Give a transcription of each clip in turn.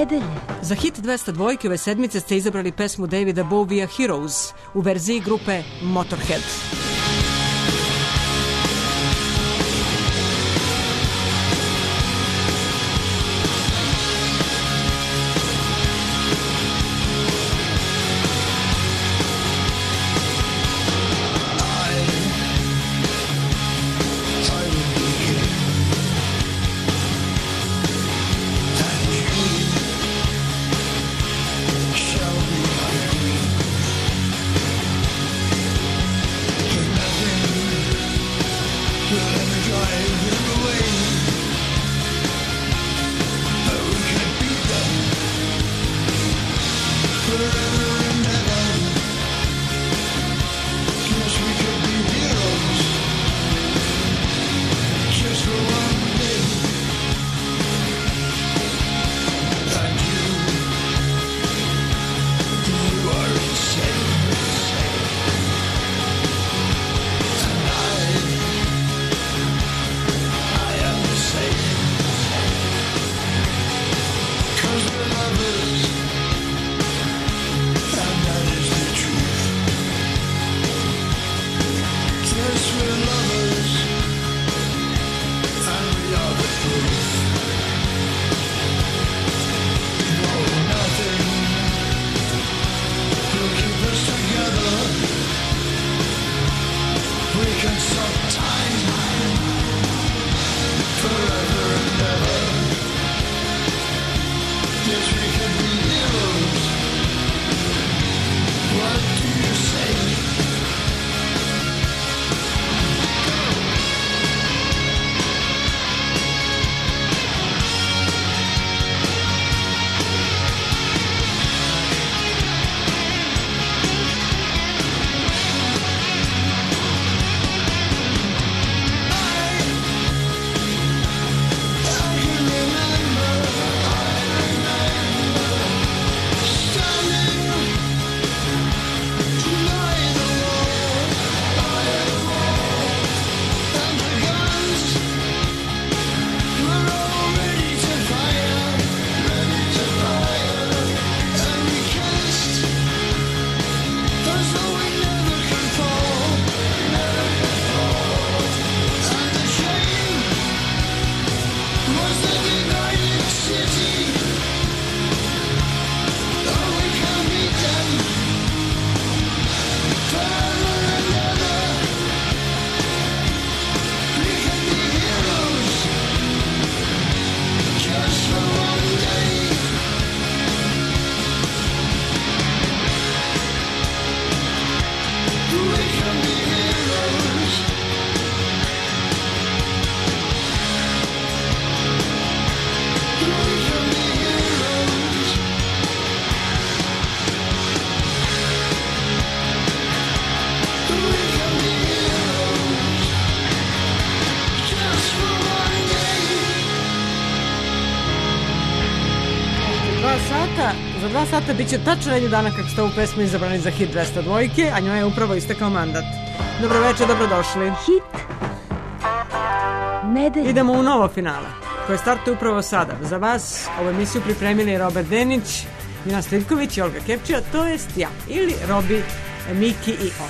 nedelje. Za hit 202 ove sedmice ste izabrali pesmu Davida Bowieja Heroes u verziji grupe Motorhead. Za 2 sata bit će tačno jedni dana kako ste ovu pesmu izabrani za hit 202, a njoj je upravo istekao mandat. Dobro večer, dobrodošli. Hit nedelje. Idemo u novo finale, koje startuje upravo sada. Za vas ovu emisiju pripremili Robert Denić, Milan Stivković i Olga Kepčija, to jest ja. Ili Robi, Miki i on.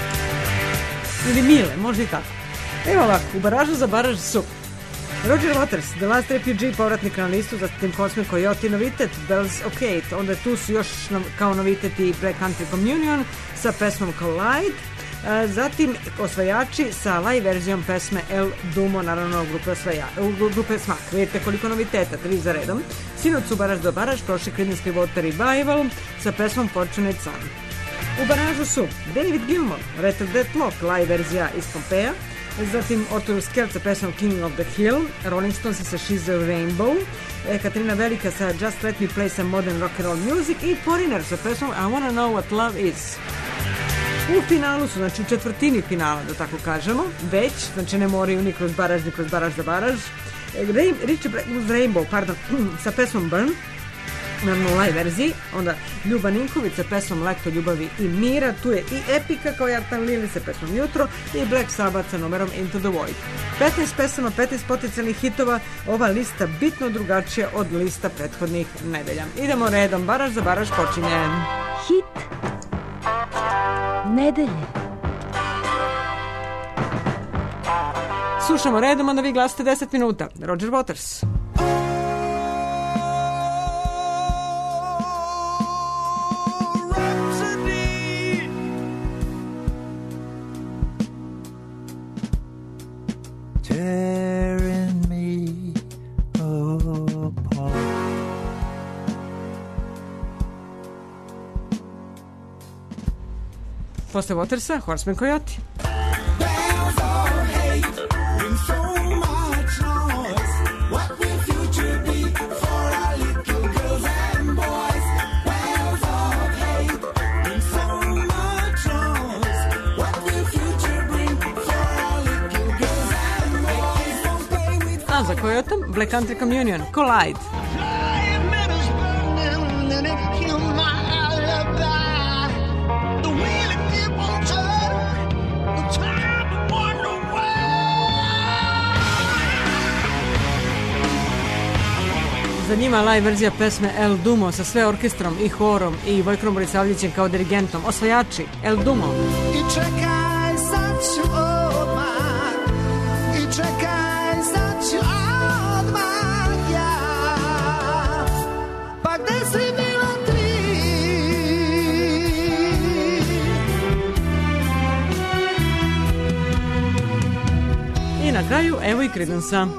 Ili Mile, može i tako. Evo ovako, u baražu za baraž su Roger Waters, The Last Refugee, povratnik na listu, zatim Cosmic Coyote, novitet Bells of Hate, onda tu su još kao novitet i Black Country Communion sa pesmom Collide, zatim Osvajači sa live verzijom pesme El Dumo, naravno grupe Smak. Vidite koliko noviteta, 3 za redom. Sinoć su baraž do baraž prošli Creedence Clearwater Revival sa pesmom Fortunate Son. U baražu su David Gilmour, Retarded Lock, live verzija iz Pompeja, zatim Arthur Skells sa pesmom King of the Hill, Rolling Stones sa She's a Rainbow, Katarina Velika sa Just Let Me Play Some Modern Rock and Roll Music i Foreigner sa pesmom I Wanna Know What Love Is. U finalu su, znači u četvrtini finala, da tako kažemo, već, znači ne moraju ni kroz baraž za baraž, Richie Blackmore's Rainbow, sa pesmom Burn, naravno live verziji, onda Ljuba Ninković sa pesmom Leto ljubavi i mira, tu je i Epika kao Jartan Lili sa pesmom Jutro i Black Sabbath sa numerom Into the Void. 15 pesama, 15 potencijalnih hitova, ova lista bitno drugačija od lista prethodnih nedelja. Idemo redom, baraž za baraž počinje. Hit nedelje. Slušamo redom, onda vi glasite 10 minuta. Roger Waters. Posle Watersa, Horseman Coyote. A za Coyotom, Black Country Communion, Collide. Za njima live verzija pesme El Dumo sa sve orkestrom i horom i Vojkom Borisavljevićem kao dirigentom. Osvajači, El Dumo. I čekaj, sad ću odmah, i čekaj, sad ću odmah ja. Pa gde si bila ti? I na kraju, evo i Creedence-a.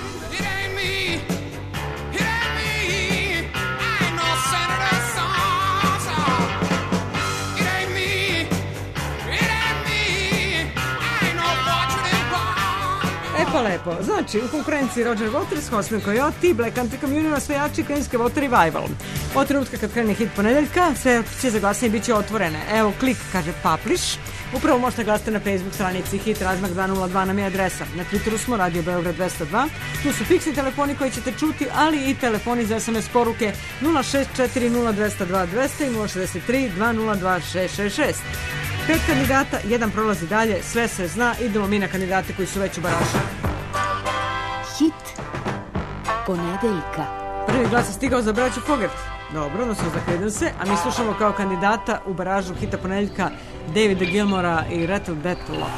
Pa lepo. Znači, u konkurenciji Roger Waters, Horseman Coyote, Black Country Communion, osvajači Klinske Water Revival. Od trenutka kad krene hit ponedeljka, sve će za glasanje biće otvorene. Evo, klik, kaže Publish. Upravo možete glasati na Facebook stranici Hit Razmak 202 nam je adresa. Na Twitteru smo Radio Beograd 202. Tu su fiksni telefoni koji ćete čuti, ali i telefoni za SMS poruke 0640202 i 063 202 666. 5 kandidata, jedan prolazi dalje, sve se zna, idemo mi na kandidate koji su već u baražu. Hit ponedeljka. Prvi glas je stigao za braću Fogert. Dobro, odnosno za Creedence, a mi slušamo kao kandidata u baražu hita ponedeljka Davida Gilmora i Rattle That Lock.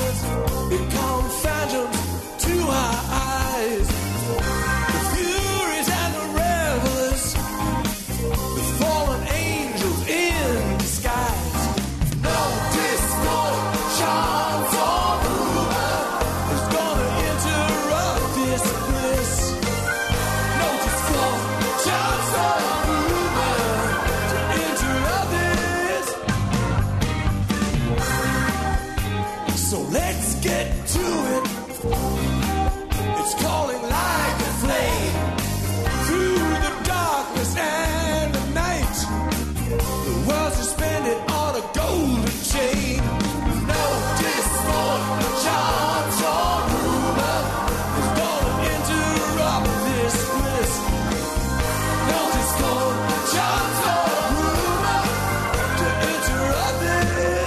words become phantoms to our eyes. The furies and the revelers, the fallen angels in disguise. No discord, chance or rumor is gonna interrupt this bliss. No discord, chance or rumor to interrupt this. So let's get to it. It's calling like a flame through the darkness and the night. The world's suspended on a golden chain. No discord, chance or rumor is gonna interrupt this bliss. No discord, chance or rumor to interrupt this.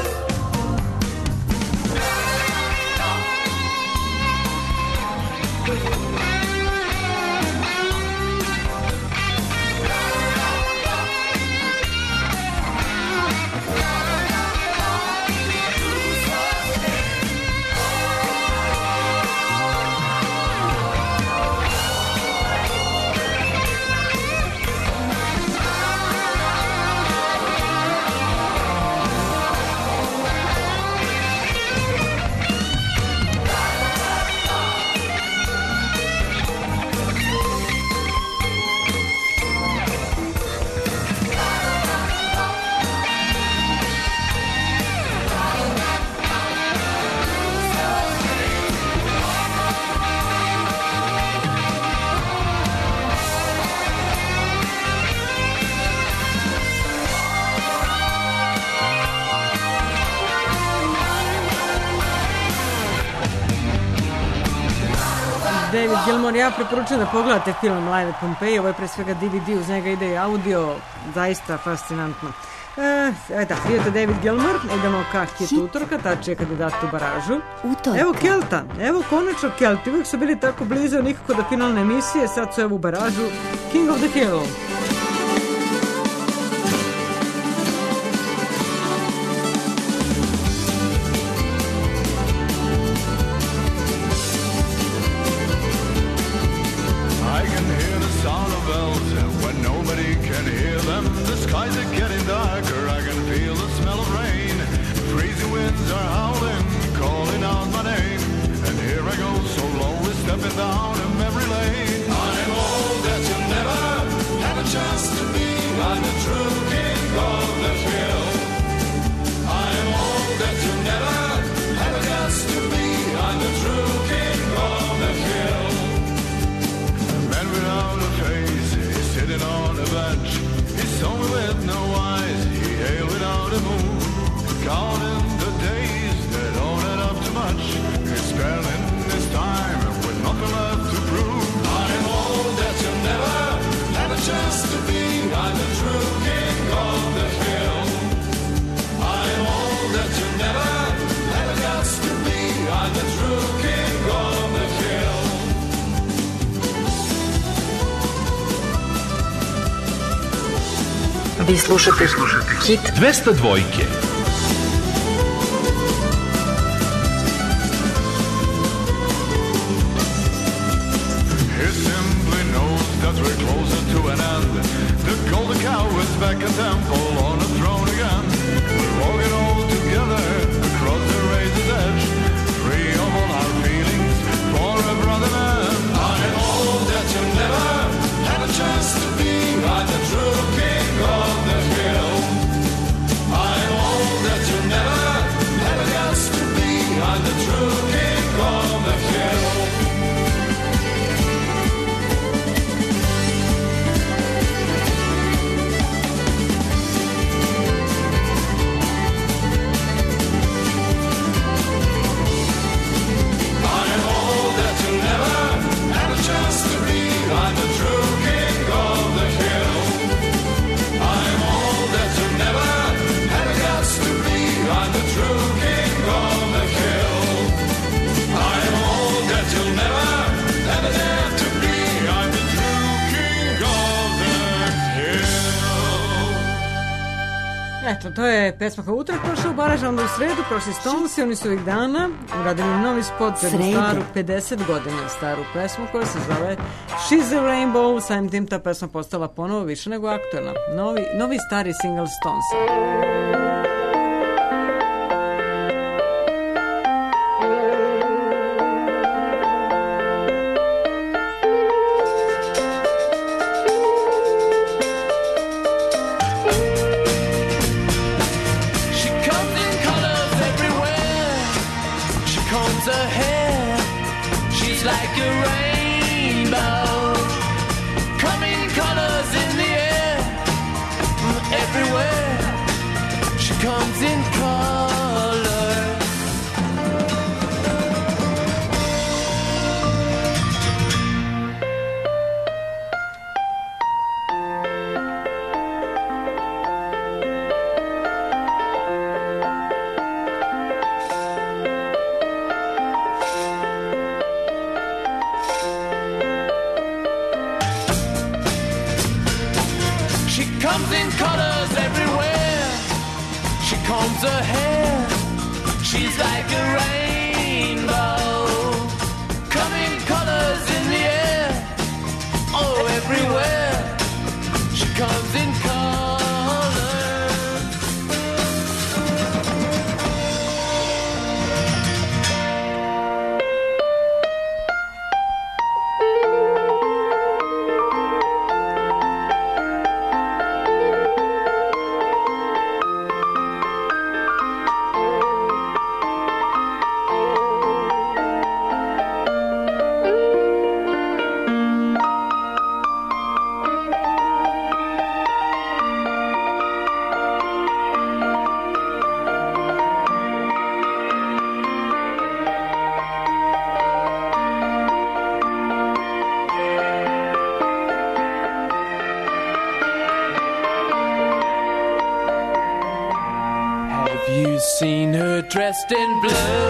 David Gilmour, ja preporučujem da pogledate film Live at Pompeii, ovo je pre svega DVD, uz njega ide i audio, zaista fascinantno. Da, prijatelj David Gilmour, idemo ka hit utorka, tači je kandidat u baražu. Utorka. Evo Kelta, evo konačno Kelti, uvijek su bili tako blizu, nikako do finalne emisije, sad su evo u baražu King of the Hill. I can hear the sound of bells when nobody can hear them. The skies are getting darker, I can feel the smell of rain. Freezing winds are howling, calling out my name. And here I go, so slowly stepping down in memory lane. I'm all that you never had a chance to be. I'm the true king of the hill. I'm all that you never had a chance to be. I'm the true king of the hill. Man without a face, he's sitting on a bench. He's someone with no eyes, he hailed without a move. Counting the days that don't add up to much. He's spending his time with nothing left to prove. I'm all that you never had a chance to be. I'm the true king of the hill. I'm all that you never had a chance to be. I'm the true king of the hill. Vi slušate hit 202. He simply knows that we're closer to an end. The golden cow is back at temple on a throne again. We're walking all together across the razor's edge, free of all our feelings for a brother man. I'm all that you never had a chance to be. I'm the true king of the hill. I'm all that you never had a chance to be. I'm the true king of the hill. Eto, to je pesma koja utorak prošla u Baraž, onda u sredu prošli Stonesi, oni su ovih dana uradili novi spot za jednu staru 50 godina staru pesmu koja se zove She's a Rainbow, samim tim ta pesma postala ponovo više nego aktualna. Novi stari single Stonesa. Dressed in blue,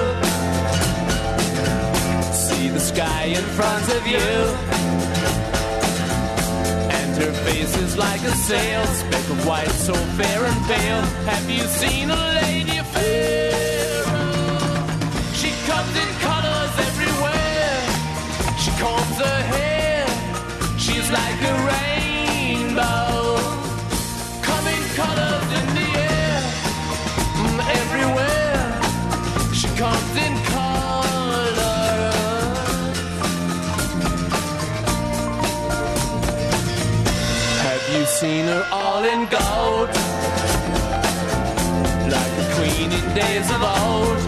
see the sky in front of you, and her face is like a sail, speck of white, so fair and pale. Have you seen a lady fair? She comes in colors everywhere, she combs her hair, she's like a rainbow, coming colors in the air, everywhere. She comes in color. Have you seen her all in gold, like the queen in days of old?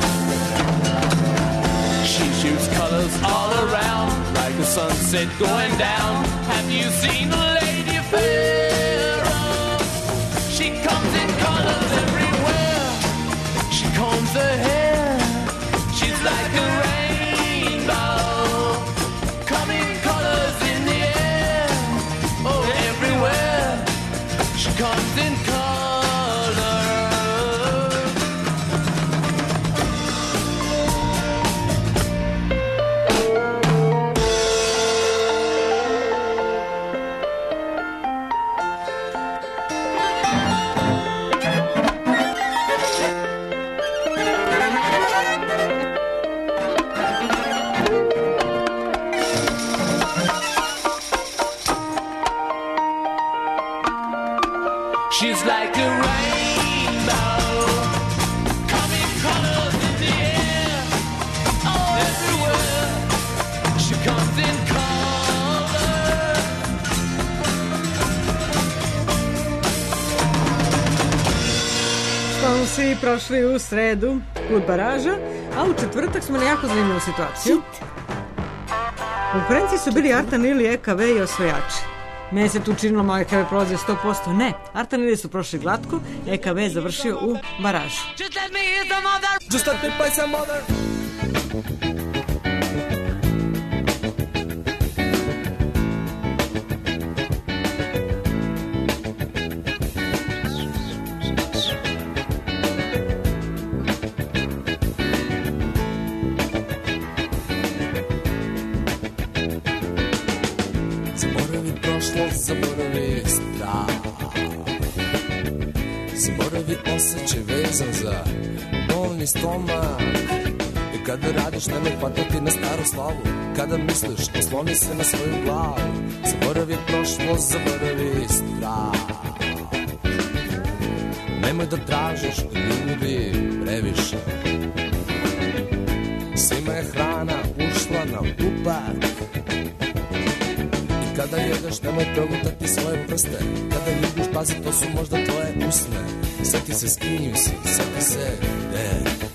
She shoots colors all around, like the sunset going down. Have you seen a lady fair? She comes in colors everywhere. She combs her hair, like a rainbow, coming colors in the air, oh, everywhere, she comes in color. She's like a rainbow, coming colors in the air, oh, everywhere, she comes in color. Stonesi prošli u sredu kod Baraža, a u četvrtak smo na jako zanimljivu situaciju. U konkurenciji su bili Artan Ili, EKV i Osvajači. Meni se tu činilo malo EKV prolaze 100%. Ne, Artan Ili su prošli glatko, EKV je završio u Baražu. Just let me play some other. Zaboravi prvi osjećaj vezan za bolni stomak. I kada radiš nemoj hvatati na staru slavu. Kada misliš osloni se na svoju glavu. Zaboravi prošlost, zaboravi strah. Nemoj da tražiš ljudi previše. Svima je hrana ušla na dupak. I kada jedeš nemoj progutati svoje prste. Kada ljubiš pazi to su možda tvoje usne. Sjeti se s kim si, sjeti se gde.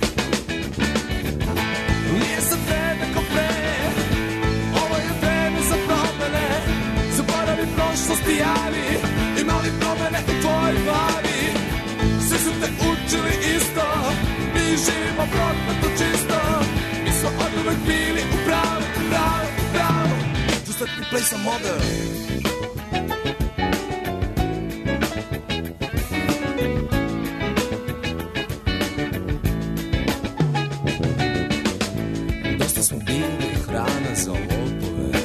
Nije sad vreme ko pre, ovo je vreme za promene. Zaboravi prošlost i javi, imali promene u tvojoj glavi. Svi su te učili isto, mi živimo prokleto čisto. Mi smo oduvek bili u pravu, u pravu, u pravu. Just let me play some other. Dosta smo bili hrana za lopove.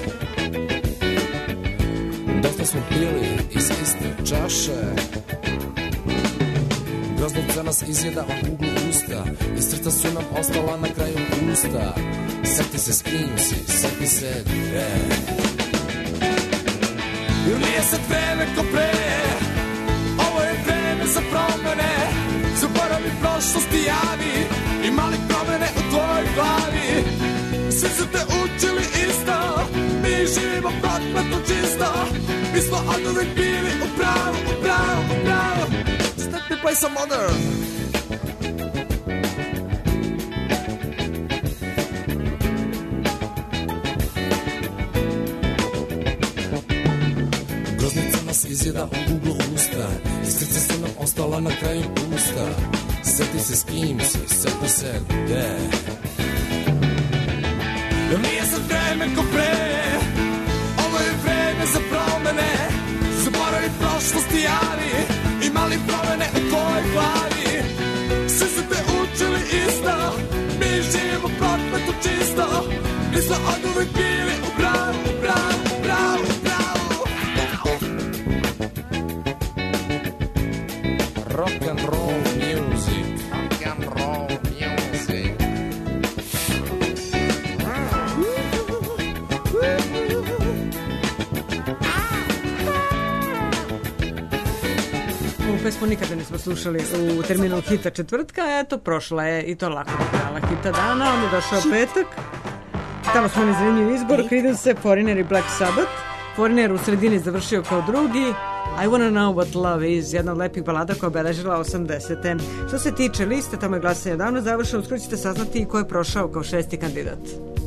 Dosta smo pili iz iste čaše. Groznica nas izjeda u uglu usta i srca su nam ostala na kraju usta. Sjeti se s kim si, sjeti se gde. Jer nije sad vreme ko pre, ovo je vreme za promene. Zaboravi prošlost i javi, imali promene u tvojoj glavi. Svi su te učili isto, mi živimo prokleto čisto. Mi smo oduvek bili u pravu, u pravu, u pravu. Let me play some other. Groznica nas izjeda u uglu usta i srca su nam ostala na kraju usta. Sjeti se s kim si, sjeti se gde. Jer nije sad vreme ko pre, ovo je vreme za promene. Zaboravi prošlost i javi, imali promene u tvojoj glavi. Svi su te učili isto, mi živimo prokleto čisto. Mi smo oduvek bili u pravu, u pravu, u pravu, u pravu. Rock and roll music. Rock and roll music. Ovu pesmu nikada nismo slušali u terminu hita četvrtka, eto, prošla je i to lako krala hita dana, onda je došao petak, tamo smo nezrenju izbor, Creedence, Foreigner i Black Sabbath. Foreigner u sredini završio kao drugi, I Wanna Know What Love Is, jedna od lepih balada koja obeležila 80. Što se tiče liste, tamo je glasanje davno završeno, uskoro ćete saznati ko je prošao kao 6. kandidat.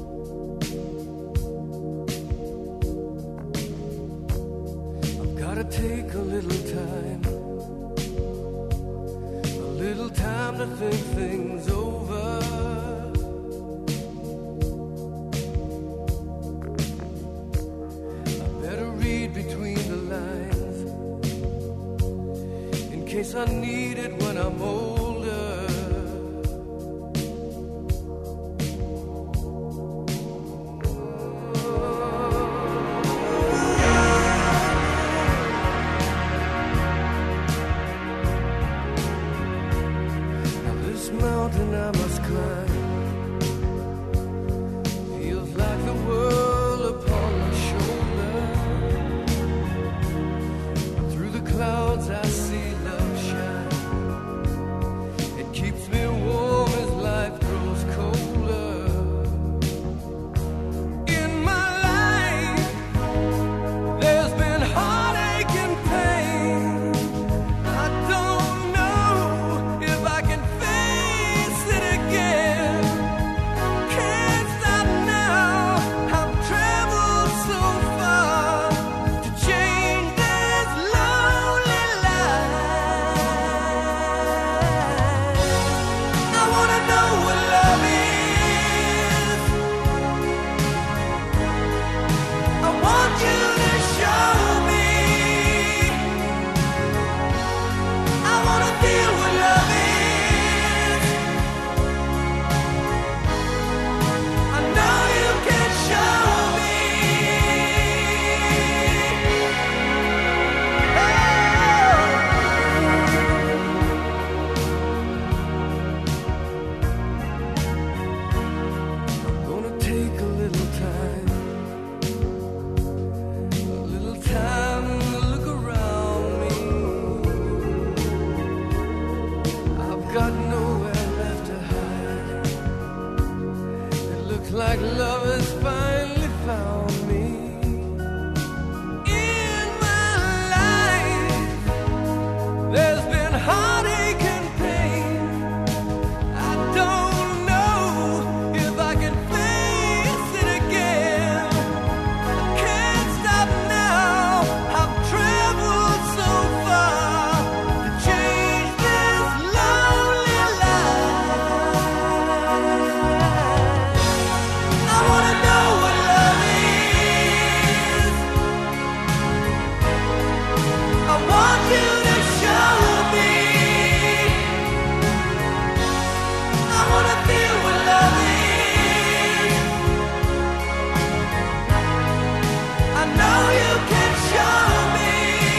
I've gotta take a little time, a little time to think things over. I better read between the lines in case I need it when I'm older. Mountain I must climb feels like the world upon my shoulder. Through the clouds I see love shine like love has finally found me. In my life, there's been heartache and pain. I don't know if I can face it again. I can't stop now. I've traveled so far to change this lonely life. I wanna know what love is. I want you to show me. I wanna feel what love is. I know you can show me.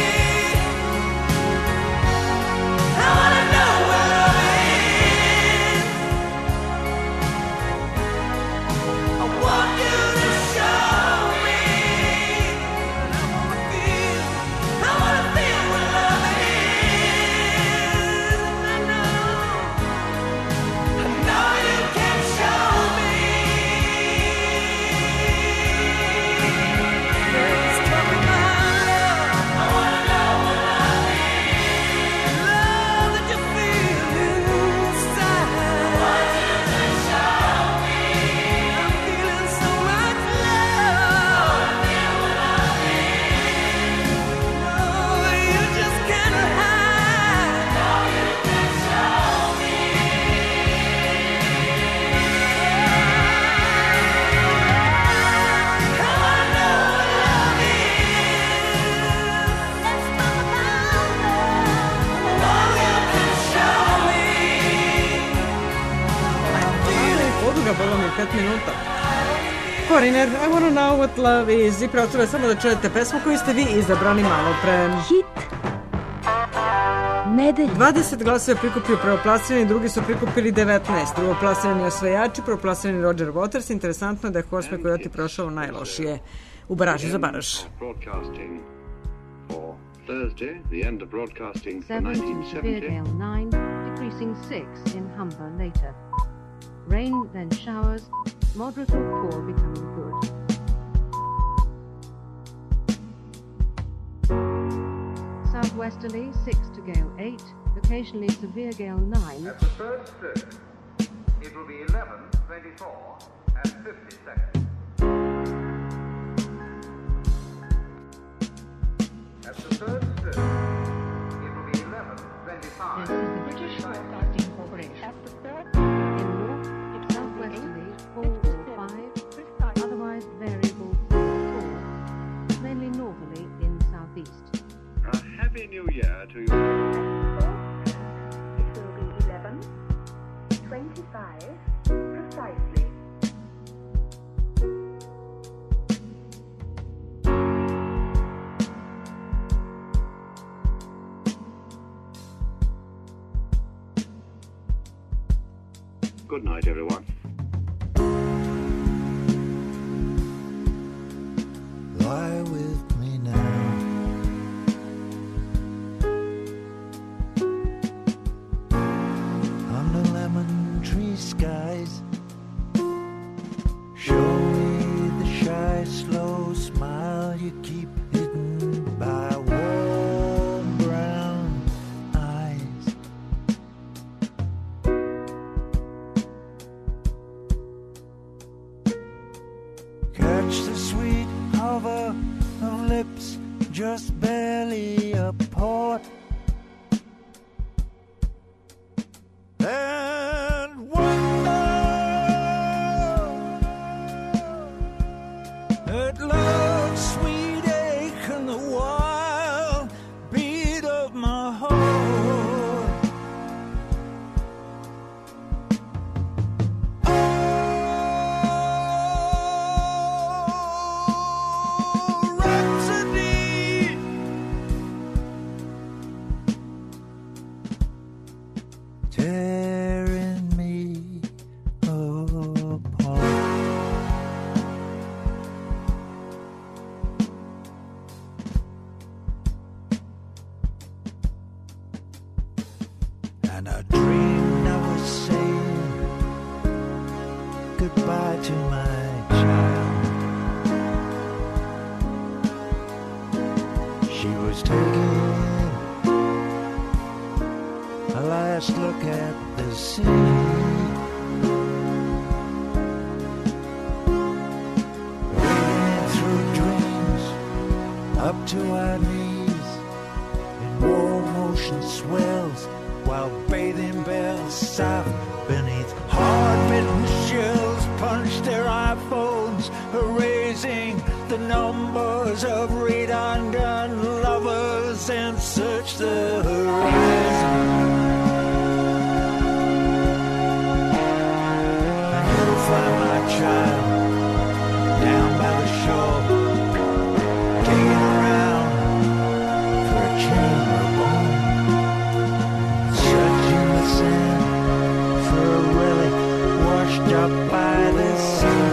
I wanna know what love is. I want you to show me. I wanna feel what love is. I know you can show me. Please tell me my love. I wanna know what love is. Love that you feel inside. I want you to show me. I'm feeling so much love. I wanna feel what love is. No, you just can't hide. No, you can show me. I wanna know what love is. Let's talk about love. Oh, you can show me. Poduga, boga mi 5 minuta. Foreigner, I wanna know what love is. I preostaje samo da čujete pesmu koju ste vi izabrali malo pre. Hit nedelje. 20 glasova je prikupio prvoplasirani, drugi su prikupili 19. Drugoplasirani osvajači, prvoplasirani Roger Waters. Interesantno je da je Horseman Coyote prošao najlošije u baraži za baraž. Broadcasting for Thursday, the end of broadcasting for 7 in 1970. Seviergale 9, decreasing 6 in Humber later. Rain, then showers, moderate or poor becoming good. Southwesterly 6 to gale 8, occasionally severe gale 9. At the third stroke, it will be 11, 24, and 50 seconds. At the third stroke, it will be 11, 25. This is the British Broadcasting Corporation. At the third, in north, it's southwesterly 4 or 5, otherwise variable 4, mainly northerly in southeast. A happy new year to you. It will be 11, 25, precisely. Good night, everyone. Lie with me now. Under lemon tree skies, show me the shy, slow smile you keep hidden by warm brown eyes. Catch the sweet hover of lips just barely apart, and wonder at love's sweet ache and the wild beat of my heart. Oh, Rhapsody, just look at the sea. Wading through dreams up to our knees in warm ocean swells, while bathing bells soft beneath hard-bitten shells punch their iPhones, erasing the numbers of redundant lovers, and search the horizon. And you'll find my child down by the shore, digging around for a chamber bone, searching the sand for a relic washed up by the sun.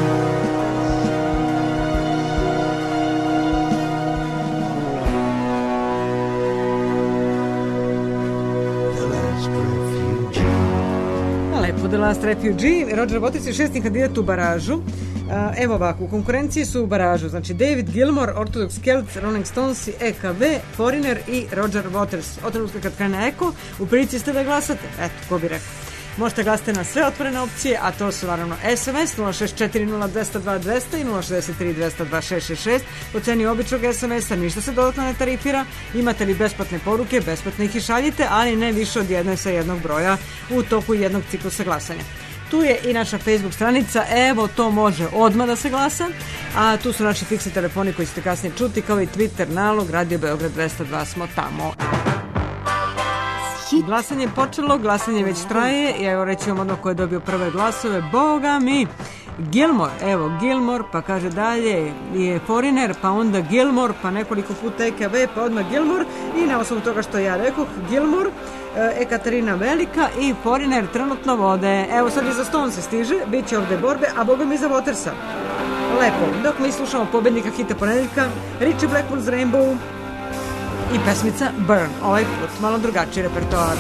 The Last Refugee, Roger Waters je 6. kandidat u baražu. Evo ovako, u konkurenciji su u baražu, znači David Gilmour, Orthodox Celts, Rolling Stones, EKV, Foreigner i Roger Waters. Od trenutka kad krene Eko, u prilici ste da glasate. Eto, ko bi rekao. Možete glasati na sve otvorene opcije, a to su naravno SMS 0640202 i 063202666 po ceni običnog SMS-a, ništa se dodatno ne tarifira. Imate li besplatne poruke, besplatno ih i šaljite, ali ne više od jedne sa jednog broja u toku jednog ciklusa glasanja. Tu je i naša Facebook stranica, evo to može odmah da se glasa, a tu su naši fiksni telefoni koji ćete kasnije čuti, kao i Twitter nalog, Radio Beograd 202 smo tamo. Glasanje je počelo, glasanje već traje i evo reći vam odmah ko je dobio prve glasove. Boga mi! Gilmour, evo Gilmour, pa kaže dalje je Foreigner, pa onda Gilmour, pa nekoliko puta EKV, pa odmah Gilmour i na osnovu toga što ja rekoh Gilmour, Ekaterina Velika i Foreigner trenutno vode. Evo sad i za Stone se stiže, bit će ovde borbe, a boga mi za Watersa. Lepo, dok mi slušamo pobednika hita ponedeljka, Richie Blackmore's Rainbow i pesmica Burn, ovaj put malo drugačiji repertoar.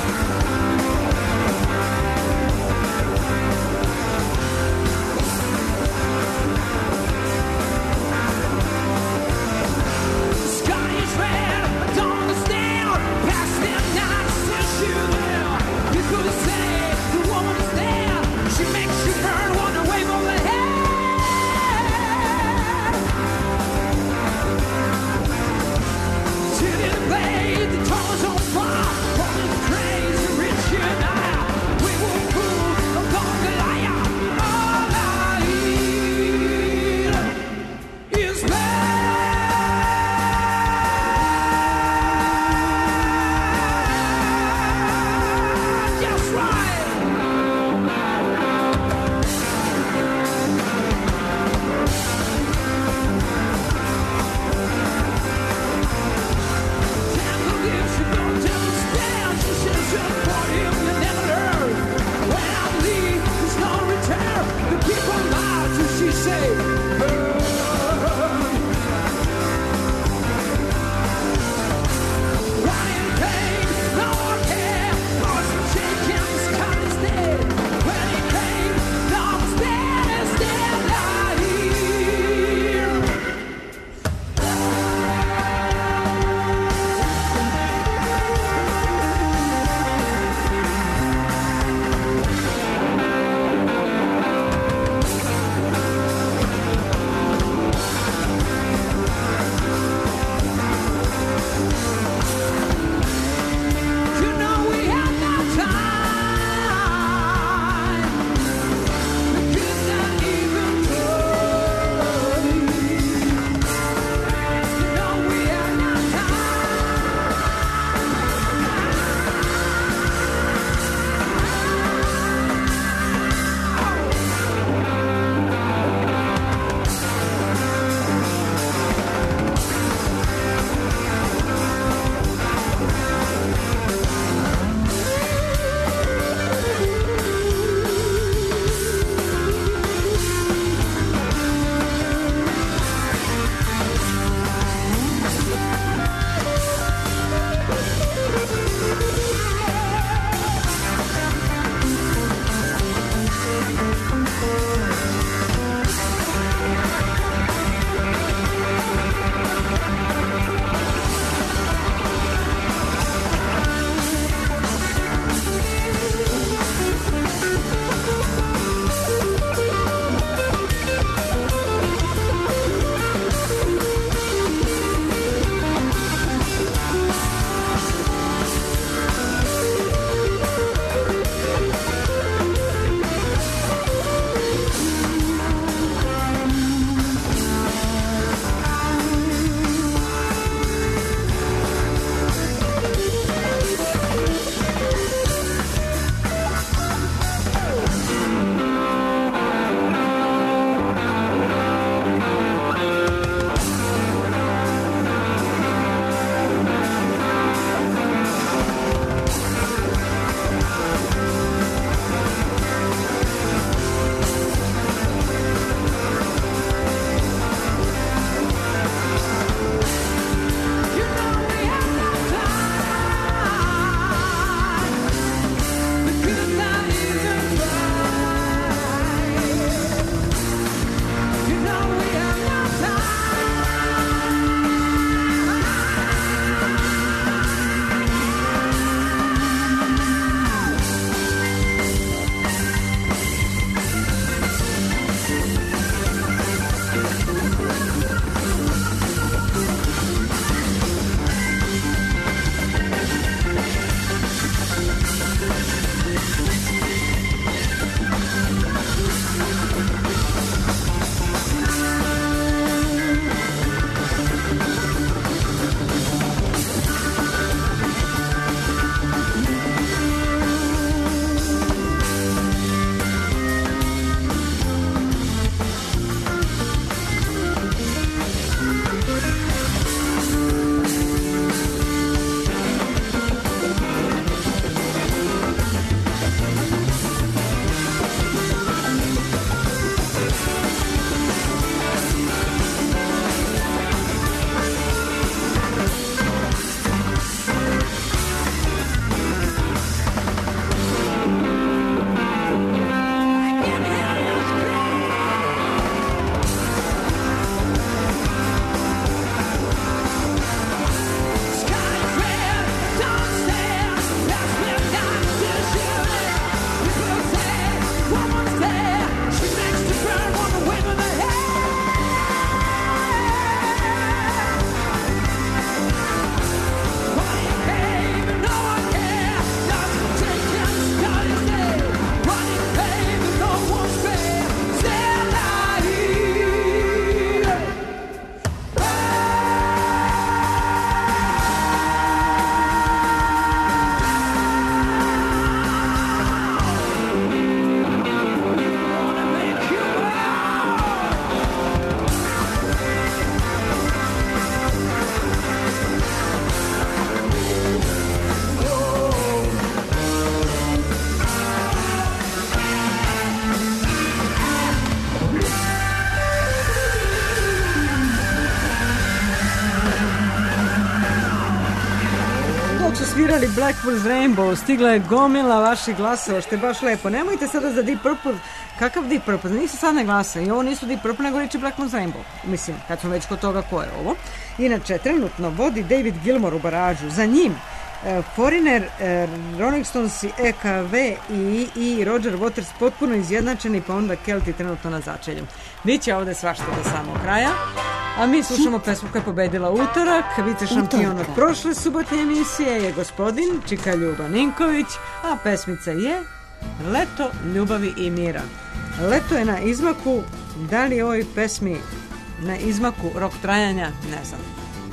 birali Blackpool's Rainbow, stigla je gomila vaših glasova, što je baš lepo. Nemojte sada za Deep Purple, kakav Deep Purple, nisu sad ne glasa, i ovo nisu Deep Purple, nego liči Blackpool's Rainbow. Mislim, kad smo već kod toga ko je ovo. Inače, trenutno vodi David Gilmour u baražu, za njim Foreigner, Rolling Stones, EKV i Roger Waters potpuno izjednačeni, pa onda Kelti trenutno na začelju. Biće ovde svašta do samog kraja, a mi slušamo pesmu koja je pobedila utorak. Vice šampion od prošle subotnje emisije je gospodin Čika Ljuba Ninković, a pesmica je Leto ljubavi i mira. Leto je na izmaku, da li je ovoj pesmi na izmaku rok trajanja, ne znam.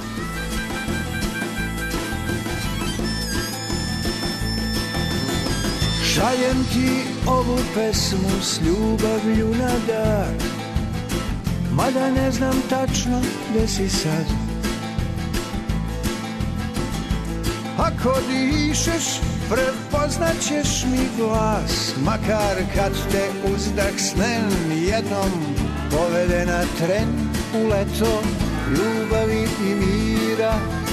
Šaljem ti ovu pesmu s ljubavlju na dar, mada ne znam tačno gde si sad. Ako dišeš, prepoznaćeš mi glas, makar kad te uzdah snen jednom povede na tren u leto ljubavi i mira.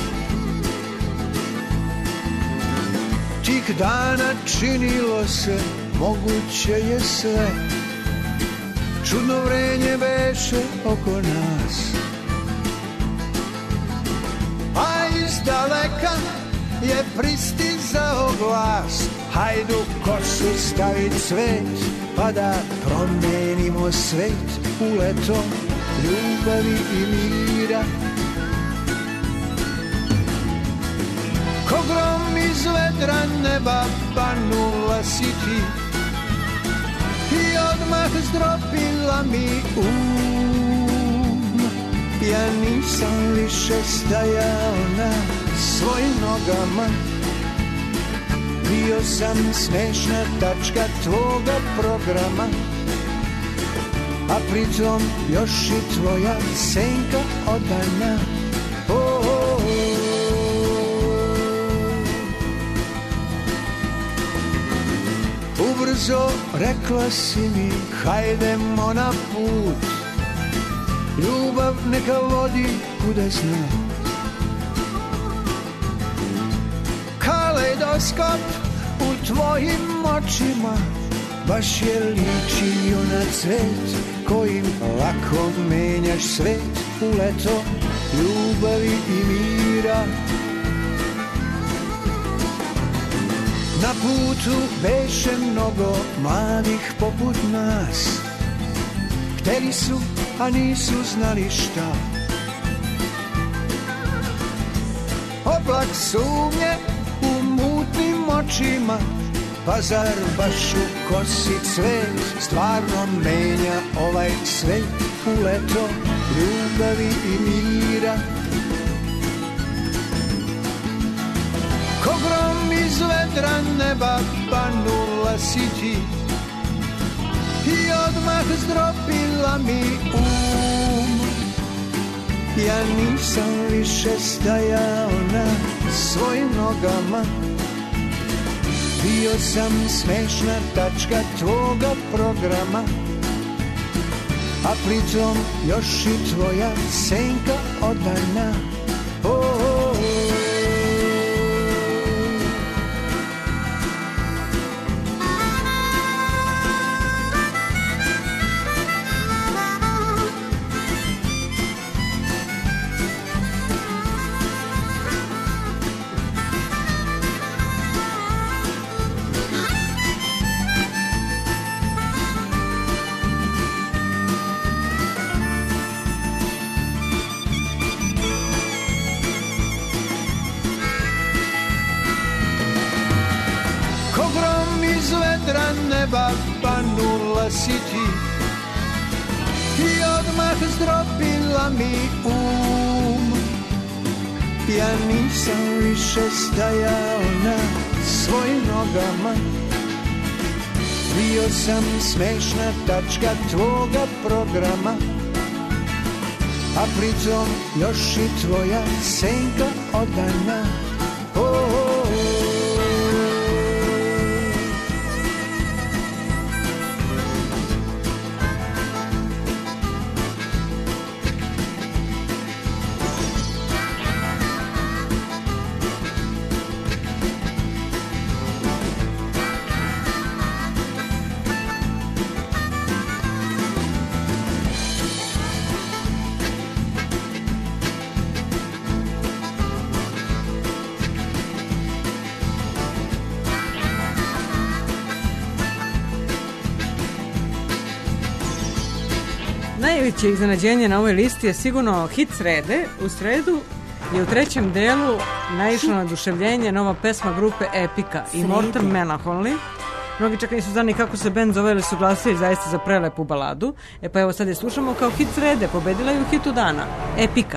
Tih dana činilo se, moguće je sve, čudno vrenje beše oko nas. A izdaleka je pristizao glas, hajdu kosu stavit cvet, pa da promenimo svet u leto ljubavi i mira. Ko grom iz vedra neba banula si ti i odmah zdropila mi ja nisam više stajao na svojim nogama, bio sam smešna tačka tvoga programa, a pritom još i tvoja senka odana. Ubrzo rekla si mi, hajdemo na put, ljubav neka vodi kuda zna. Kaleidoskop u tvojim očima baš je ličio na cvet, kojim lako menjaš svet u leto ljubavi i mira. Na putu beše mnogo mladih poput nas, hteli su, a nisu znali šta. Oblak sumnje u mutnim očima, pa zar baš u kosi cvet stvarno menja ovaj svet u leto ljubavi i mira. Ko grom iz vedra neba banula si ti i odmah zdropila mi ja nisam više stajao na svojim nogama, bio sam smešna tačka tvoga programa, a pritom još i tvoja senka odana. Neba banula si ti i odmah zdropila mi ja nisam više stajao na svojim nogama, bio sam smešna tačka tvoga programa, a pritom još i tvoja senka odana. Sljedeće iznenađenje na ovoj listi je sigurno hit srede. U sredu je u trećem delu naišlo na oduševljenje nova pesma grupe Epika, Immortal Melancholy. Mnogi čak nisu znali kako se bend zove, ali su glasili zaista za prelepu baladu. Pa evo sad je slušamo kao hit srede, pobedila je u hitu dana, Epika.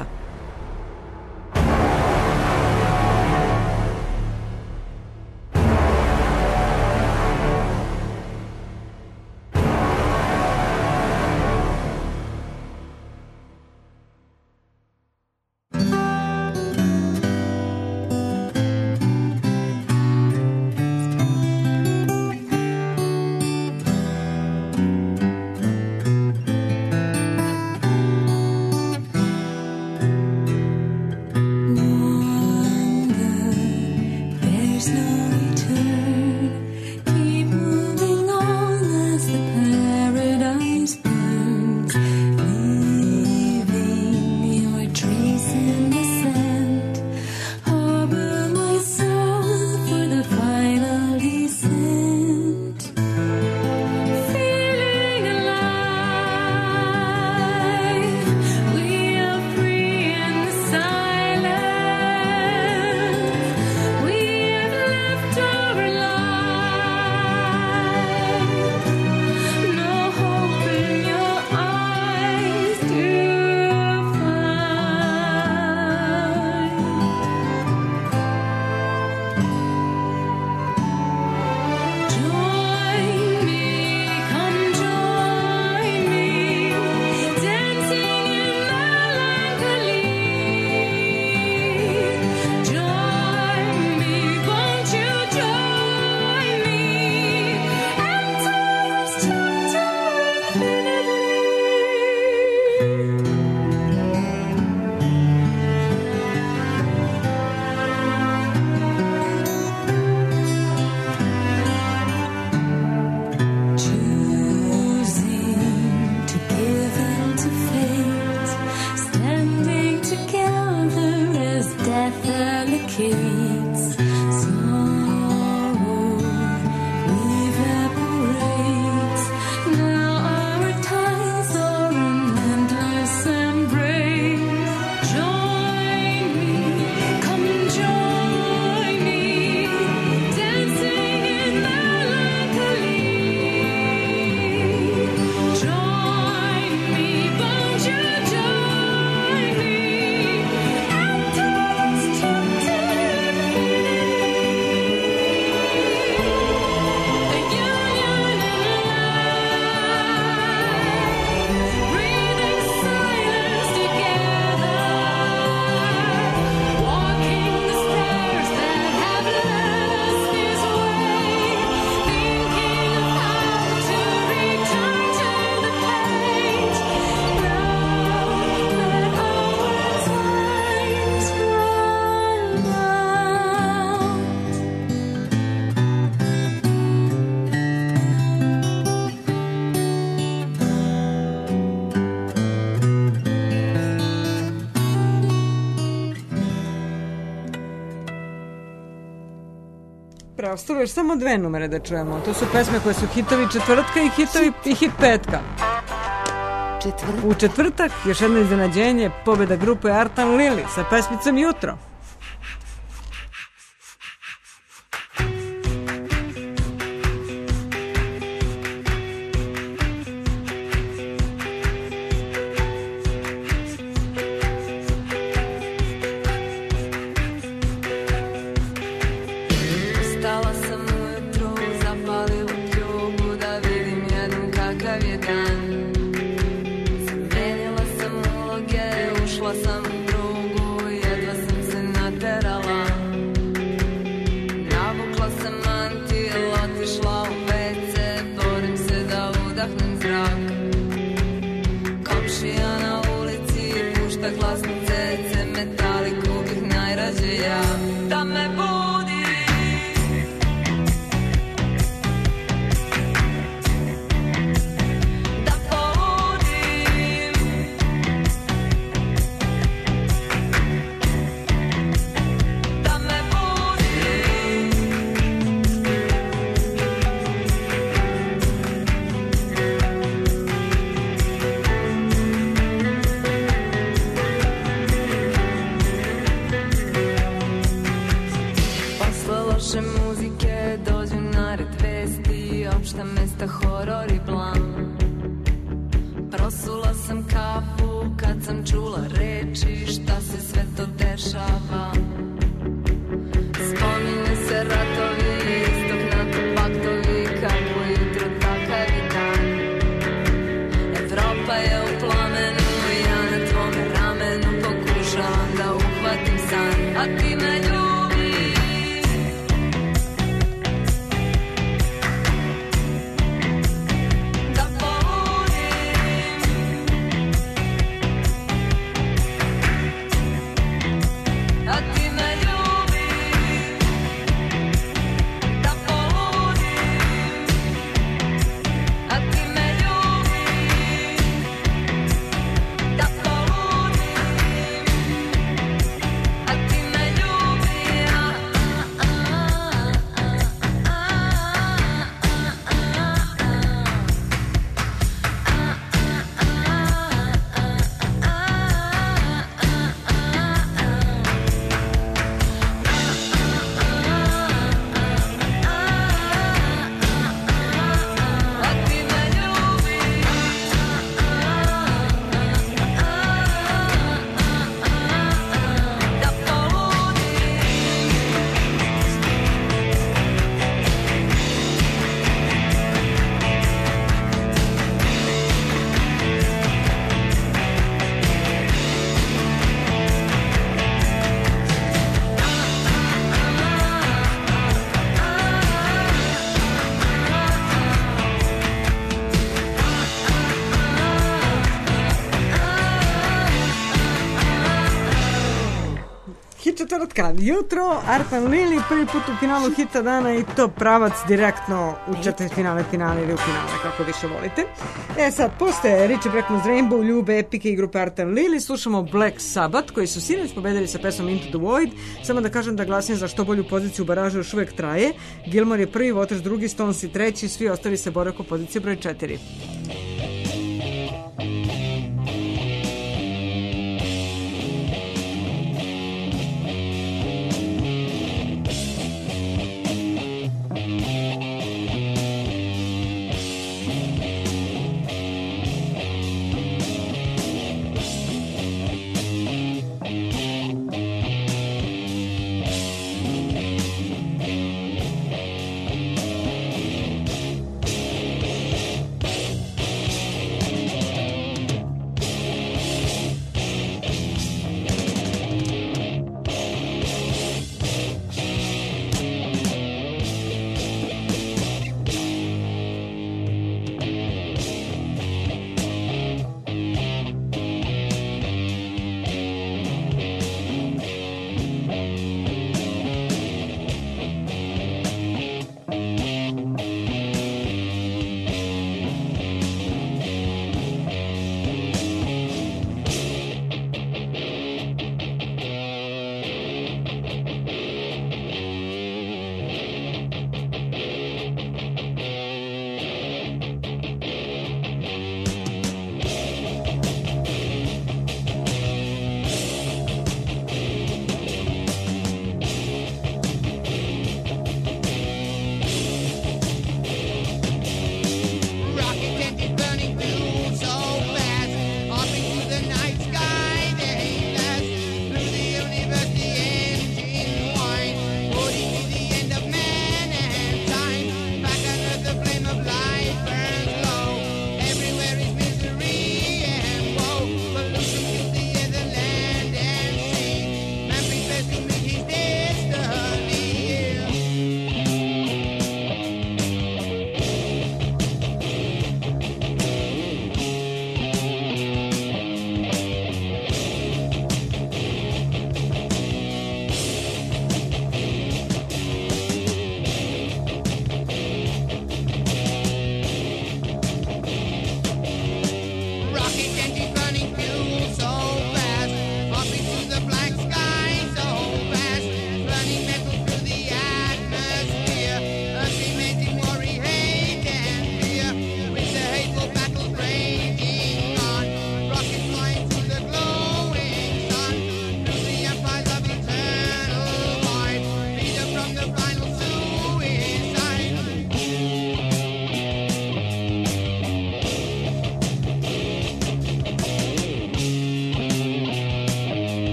Preostalo još samo dve numere da čujemo. To su pesme koje su hitovi četvrtka i hit petka. U četvrtak još jedno iznenađenje, pobjeda grupe Artan Lili sa pesmicom Jutro. dosta horor i blam. Prosula sam kafu kad sam čula reči šta se sve to dešava. Spominje se ratovi, istok NATO paktovi, kako jutro takav i dan. Evropa je u plamenu, ja na tvome ramenu pokušavam da uhvatim san, a ti me ljubiš. Četvrtka jutro, Artan Lili prvi put u finalu hita dana i to pravac direktno u četvrtfinale, finale ili u finale, kako više volite. Sad, postoje Richie Blackmore's Rainbow, Ljube, Epike i grupe Artan Lili, slušamo Black Sabbath koji su sinoć pobedili sa pesmom Into the Void. Samo da kažem da glasanje za što bolju poziciju u baražu još uvijek traje. Gilmore je prvi, Waters drugi, Stones i treći, svi ostali se bore oko pozicije broj 4.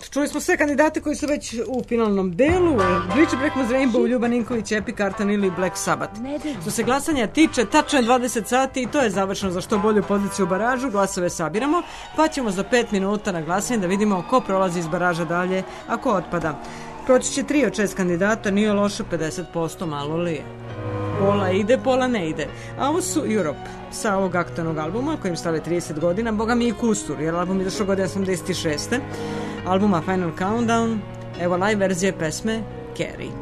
Čuli smo sve kandidate koji su već u finalnom delu. Bleacher, Breakfast Rainbow, Ljuban Ninković, Epic, Artan ili Black Sabbath. Što se glasanja tiče, tačno je 20 sati i to je završeno za što bolju poziciju u baražu. Glasove sabiramo, pa ćemo za 5 minuta na glasanje da vidimo ko prolazi iz baraža dalje, a ko otpada. Proći će 3 od 6 kandidata, nije loše, 50%, malo li je. Pola ide, pola ne ide. A ovo su Europe sa ovog aktualnog albuma kojim stave 30 godina, boga mi i kusur, jer album je došao godine 86. Albuma Final Countdown, evo live verzije pesme Carrie.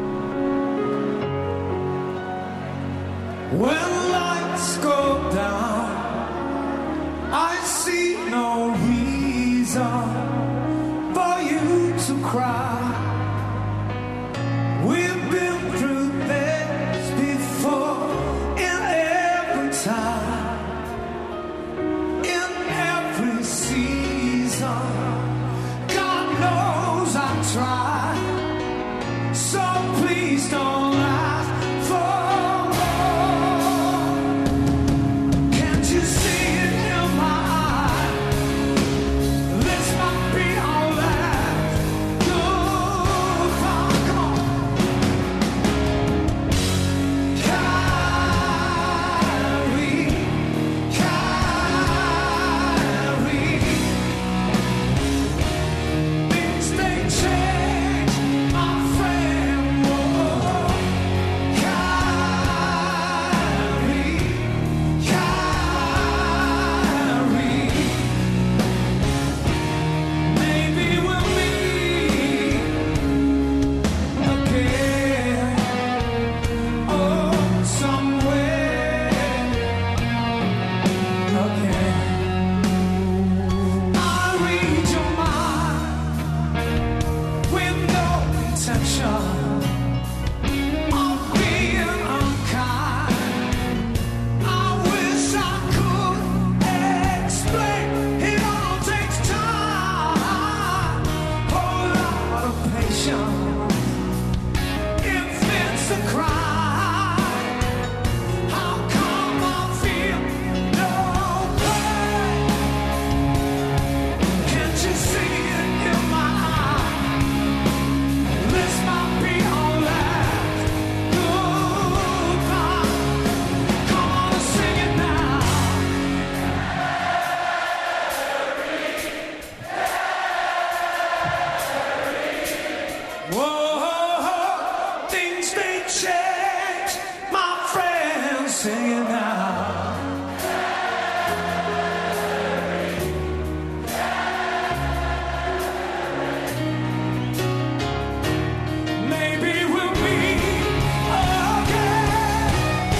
When lights go down, I see no reason for you to cry. We've been through this before in every time, in every season. God knows I try, so please don't ask for more. Can't you see it in my eyes? This might be our last goodbye. Come on. Things they change, my friend. Whoa. Maybe we'll meet again. Oh, somewhere again. I read your mind with no intention of being unkind. I wish I could explain. It all takes time, whole lot of patience. If it's a crime, how come I feel no pain? Can't you see it in my eyes? This might be our last goodbye. Come on and sing it now. Whoa, things they change, my friend, sing it now. Maybe we'll meet again.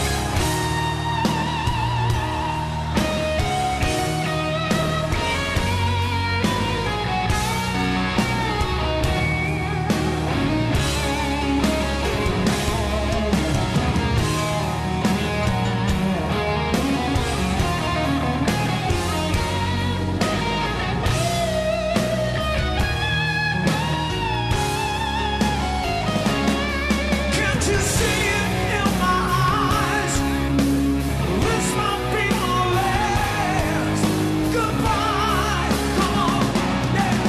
Can't you see it in my eyes? This might be my last goodbye. Come on, yeah.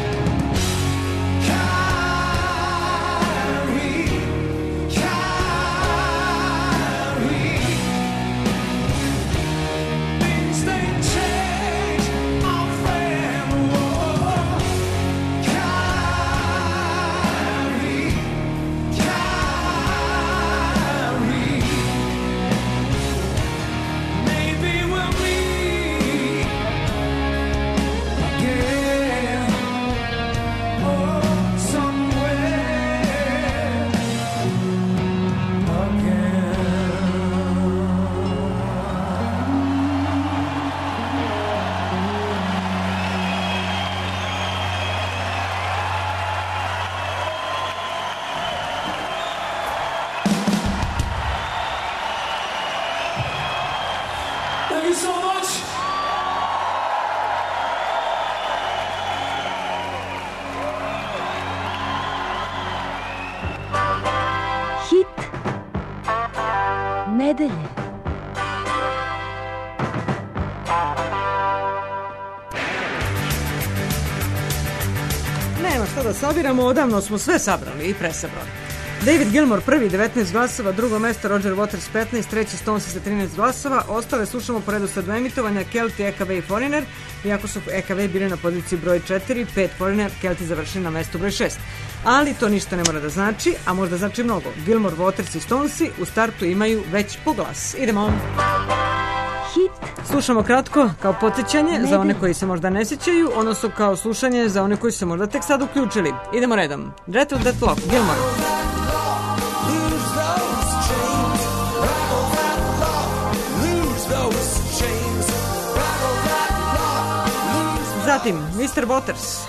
Carrie. Things they change, my friend. Whoa. Carrie. Maybe we'll meet again. Oh, somewhere again. Thank you so much. Hit nedelje. Sada sabiramo, odavno smo sve sabrali i presabrali. David Gilmour prvi 19 glasova, drugo mesto Roger Waters 15, treći Stonesi sa 13 glasova, ostale slušamo po redu sad emitovanja Kelti, EKV i Foreigner, iako su EKV bili na poziciji broj 4, 5 Foreigner, Kelti završili na mestu broj 6. Ali to ništa ne mora da znači, a možda znači mnogo. Gilmour, Waters i Stonesi u startu imaju već po glas. Idemo! Hit. Slušamo kratko kao podsjećanje za one koji se možda ne sjećaju, odnosno kao slušanje za one koji su se možda tek sad uključili. Idemo redom. Rattle That Lock, Gilmour. Zatim, Mr. Waters.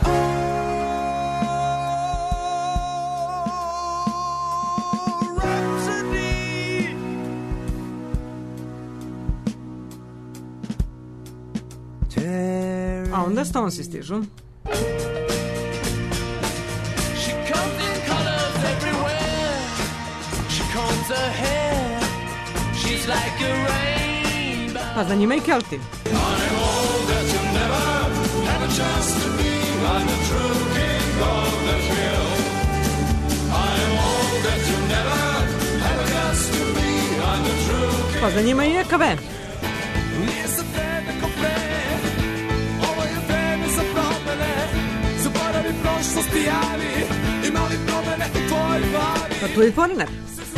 A onda Stonesi stižu. She comes in colors everywhere. She combs her hair. She's like a rainbow. Pa za njima i Kelti. Pa za njima i EKV. Pa tu je Foreigner.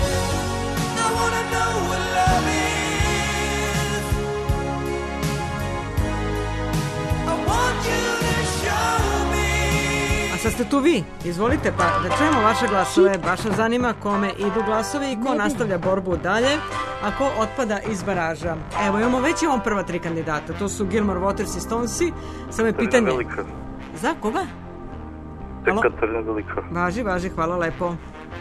A sad ste tu vi, izvolite pa da čujemo vaše glasove, baš nas zanima kome idu glasovi i ko nastavlja borbu dalje, a ko otpada iz baraža. Evo imamo prva tri kandidata, to su Gilmour, Waters i Stonesi, samo je pitanje... Za koga? Katarina Velika. Važi, hvala lepo.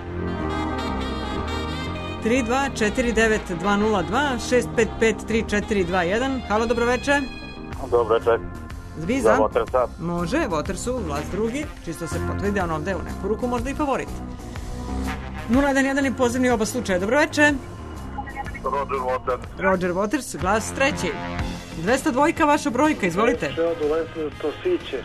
324920265534421. Halo, dobroveče. Dobroveče. Vi za Watersa. Može, Watersu, glas drugi, čisto se potvrdi, on ovde u neku ruku možda i favorit. 011 i pozivni oba slučaja. Dobroveče. Roger Waters, glas treći. 202, vaša brojka, izvolite. Stonsiće.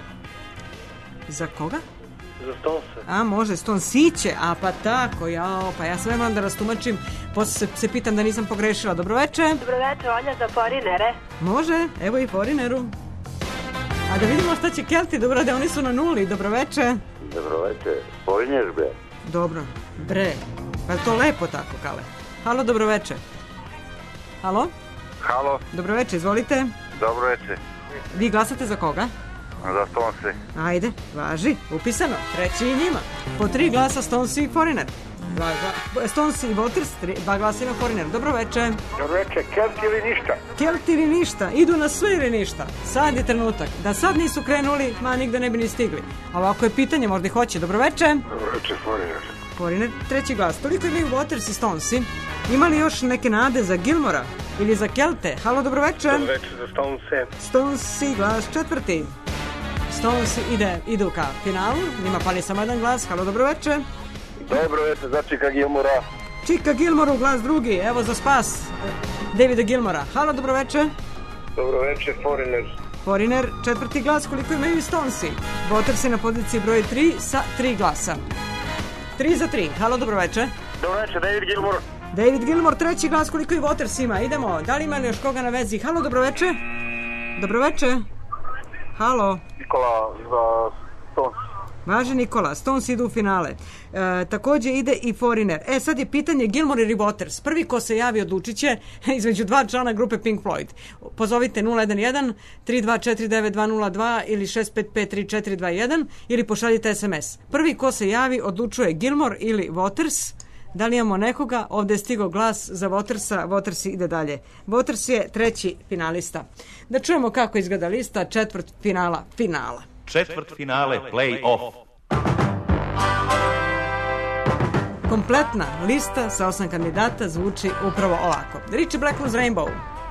Za koga? Za Stonse. A, može, Stonsiće, a pa tako, pa ja sve moram da rastumačim, posle se pitam da nisam pogrešila. Dobroveče. Dobroveče, Olja za Foreignere. Može, evo i Foreigneru. A da vidimo šta će Kelti da urade, oni su na nuli. Dobroveče. Dobroveče, Foreigner bre. Dobro, bre. Pa je to lepo tako, Kale. Halo, dobroveče. Halo? Halo. Dobroveče, izvolite. Dobroveče. Vi glasate za koga? Za Stonese. Ajde, važi, upisano. Treći i njima. Po 3 glasa Stonesi i Foreigner. Stonesi i Waters, 2 glasa ima Foreigner. Dobroveče. Dobroveče, Kelti ili ništa? Kelti ili ništa, idu na sve ili ništa. Sad je trenutak. Da sad nisu krenuli, nigde ne bi ni stigli. A ovako je pitanje, možda i hoće. Dobroveče. Dobroveče, Foreigner. Foreigner, treći glas. Toliko imaju Waters i Stonesi. Ima li još neke nade za Gilmoura ili za Kelte? Halo, dobroveče. Dobroveče za Stonese. Stonesi, glas četvrti. Stonesi idu ka finalu, njima pali samo jedan glas. Halo, dobroveče. Dobroveče za Čika Gilmoura. Čika Gilmouru, glas drugi, evo za spas Davida Gilmoura. Halo, dobroveče. Dobroveče, Foreigner. Foreigner, četvrti glas, koliko imaju i Stonesi. Waters je na poziciji broj 3 sa 3 glasa. 3 za 3. Halo, dobroveče. Dobroveče, David Gilmour. David Gilmour, treći glas, koliko i Waters ima. Idemo, da li ima li još koga na vezi? Halo, dobroveče. Dobroveče. Halo. Nikola za Stones. Važi Nikola, Stones idu u finale. Takođe ide i Foreigner. Sad je pitanje Gilmour ili Waters. Prvi ko se javi odlučit će između dva člana grupe Pink Floyd. Pozovite 011 3249202 ili 6553421 ili pošaljite SMS. Prvi ko se javi odlučuje Gilmour ili Waters. Da li imamo nekoga? Ovde je stigao glas za Watersa. Waters ide dalje. Waters je treći finalista. Da čujemo kako izgleda lista četvrt finala. Četvrt finale, play-off. Kompletna lista sa 8 kandidata zvuči upravo ovako. Richie Blackmore's Rainbow.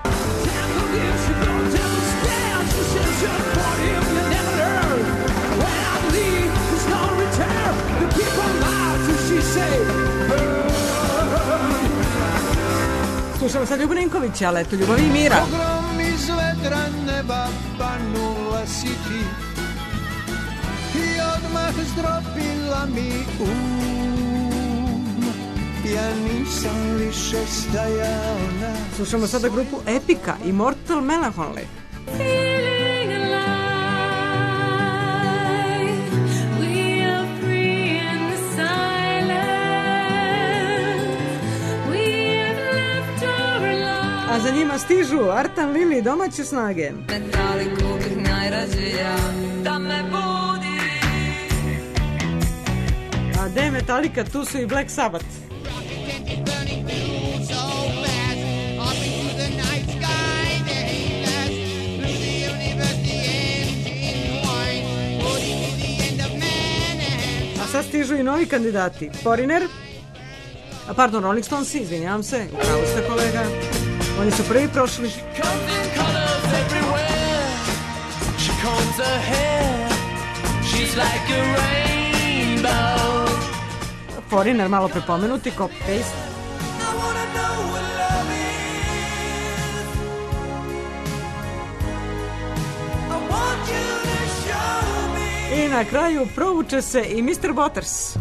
Slušamo sad Ljubo Ninkovića, ale eto Ljubav i mira. Pogrom iz vedra neba panula si ti. I odmah zdrobila mi ja nisam više stajao na... Slušamo sada grupu Epica, Immortal Melancholy. A za njima stižu Artan Lili, domaće snage. Metaliku bih najrađe ja, da me budi. A gde je Metallica, tu su i Black Sabbath. A sad stižu i novi kandidati. Foreigner, Rolling Stones, izvinjavam se, upravo ste kolega. Oni su prvi prošli. Foreigner malo prepomenuti, copy-paste. I na kraju provuče se i Mr. Waters.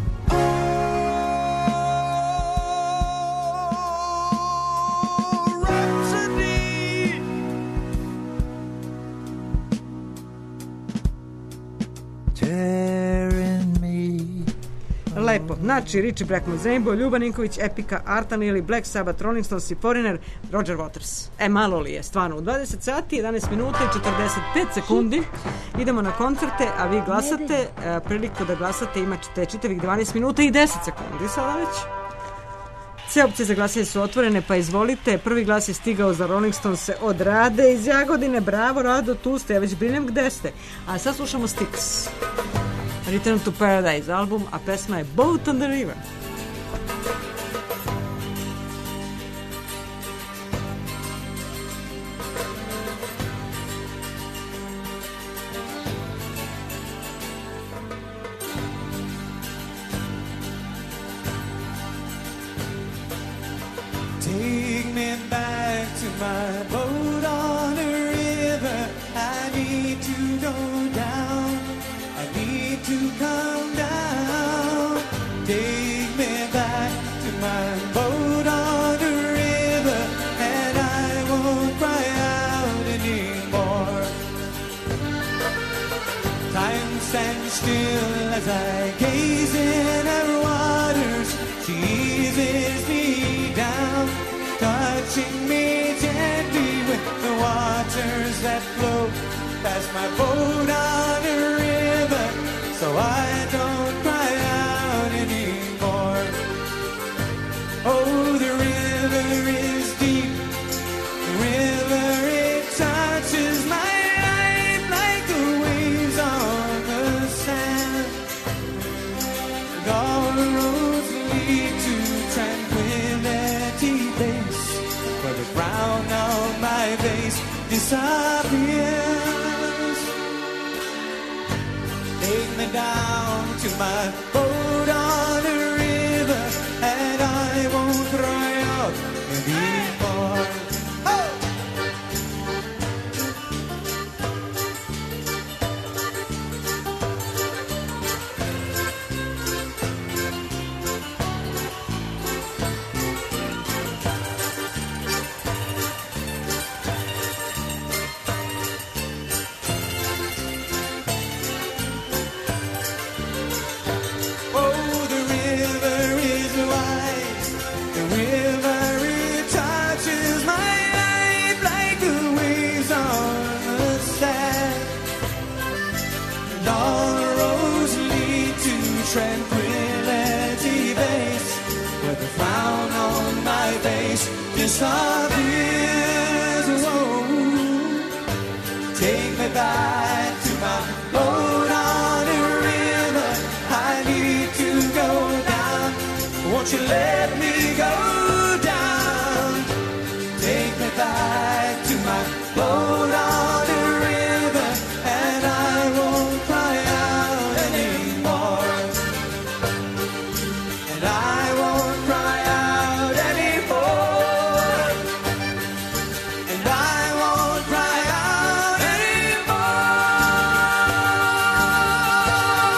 Lepo. Znači, Richie Blackmore, Rainbow, Ljuba Ninković, Epica, Artan Lili, Black Sabbath, Rolling Stones i Foreigner, Roger Waters. Malo li je, stvarno. U 20 sati, 11 minuta i 45 sekundi idemo na koncerte, a vi glasate. Priliku da glasate imate čitavih 12 minuta i 10 sekundi sada već. Sve opcije za glasanje su otvorene, pa izvolite. Prvi glas je stigao za Rolling Stones od Rade iz Jagodine. Bravo, Rado, tu ste. Ja već brinem gde ste. A sad slušamo Styx. Return to Paradise album, a pesma je Boat on the River. Take me back to my boat on the river. I need to go down. I need to come down. Take me back to my boat on the river, and I won't cry out anymore. Time stands still as I gaze in her waters. She eases me down, touching me gently with the waters that flow past my boat on the river, so I don't cry out anymore. Oh, the river is deep, the river, it touches my life like the waves on the sand. And all the roads lead to tranquility base, where the frown on my face disappears. Take me down to my boat on the river, and I won't cry out anymore. Oh! Tranquility base, where the frown on my face disappears. Whoa. Take me back to my boat on the river. I need to go down. Won't you let me go down? Take me back to my boat on the river, and I won't cry out anymore. And I won't cry out anymore. And I won't cry out anymore.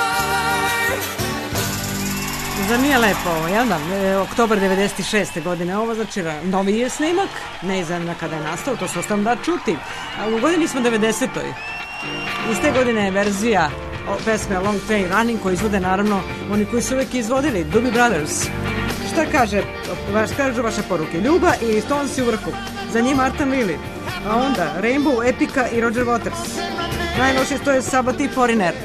je lepo ovo, jel da? Oktobar 96. godine ovo, znači novi je snimak, ne znam kada je nastao, to se ostavim da čuti. A u godini smo 90-oj. Iste godine je verzija pesme Long Train Running koju izvode naravno oni koji su uvijek izvodili, Doobie Brothers. Šta kažu vaše poruke? Ljuba i Stonesi u vrhu. Za njim Martin Lily. A onda Rainbow, Epica i Roger Waters. Najlošije to je Sabbath i Foreigner.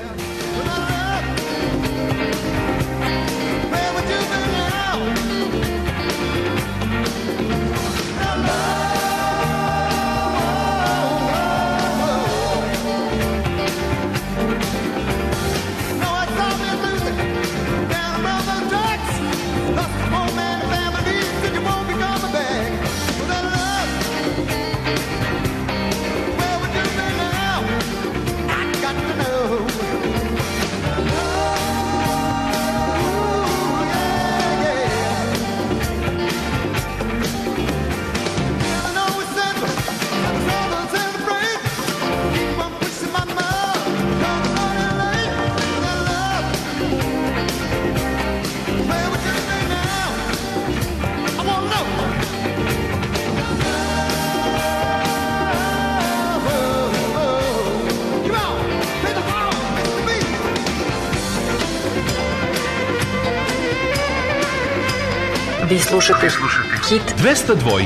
Vi slušate Hit 202.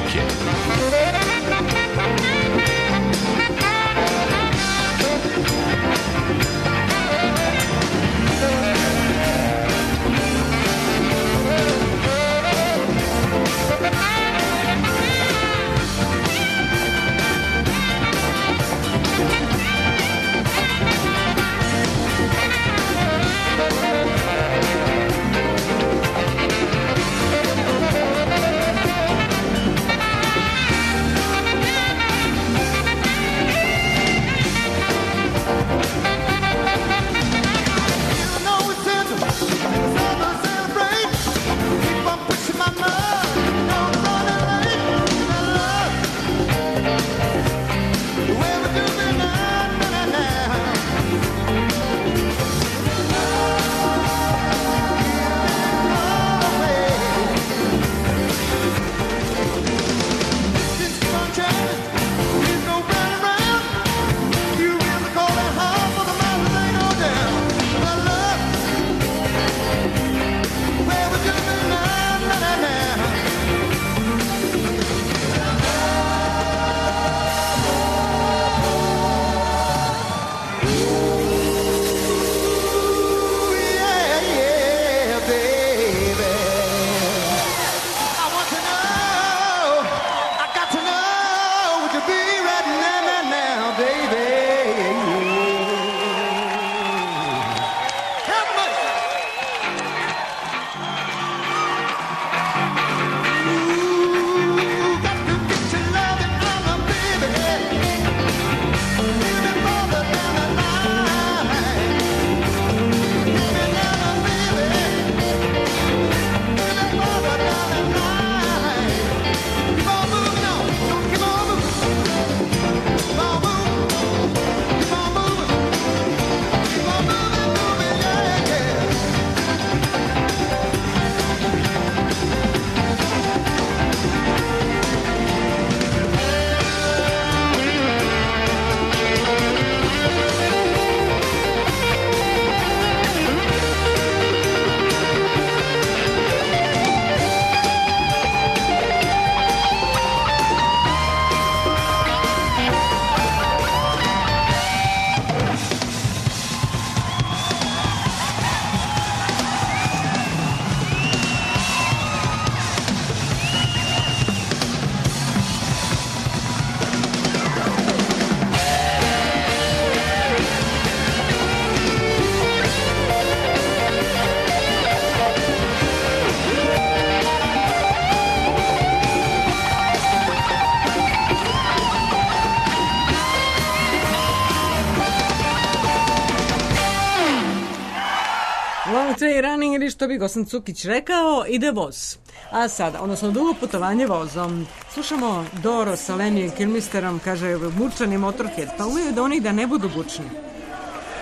Long Train Running ili što bi Gosan Cukić rekao, ide voz. A sada, odnosno dugo putovanje vozom. Slušamo Doro sa Lemmy Kilmisterom, kaže bučan je Motorhead, pa umeju da oni da ne budu bučni. Take your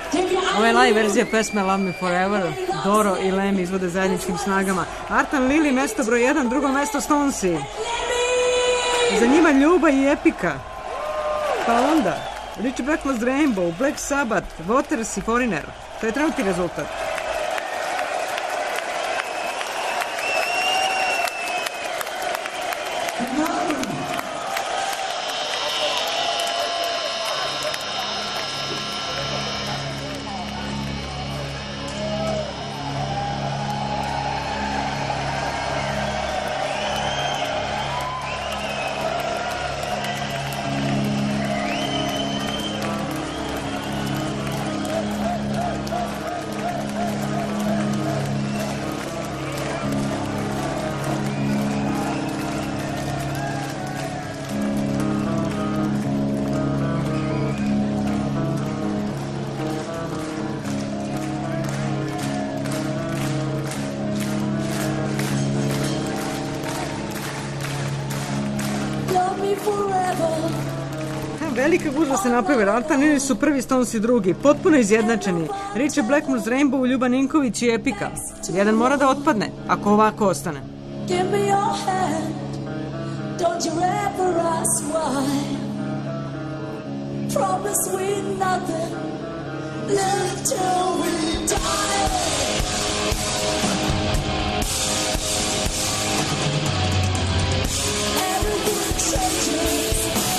Ovo je live verzija pesme Love Me Forever. Doro i Lem izvode zajedničkim snagama. Artan Lili, mesto broj 1, drugo mesto Stonesi. Za njima Ljuba i Epika. Pa onda Richie Blackmore's Rainbow, Black Sabbath, Waters i Foreigner. To je trenutni rezultat. Velika gužva se napravila, Artanini su prvi, Stonesi drugi, potpuno izjednačeni. Richie Blackmore's Rainbow, Ljuba Ninković i Epika. Jedan mora da otpadne, ako ovako ostane. Give me your hand, don't you ever ask why. Promise we nothing, live till we die. Everything changes.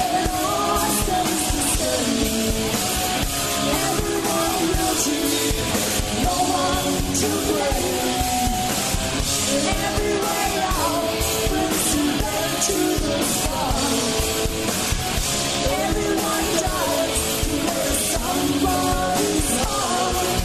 Everyone will see, no one to blame. Every way out brings you back to the start. Everyone dies to wear somebody's heart.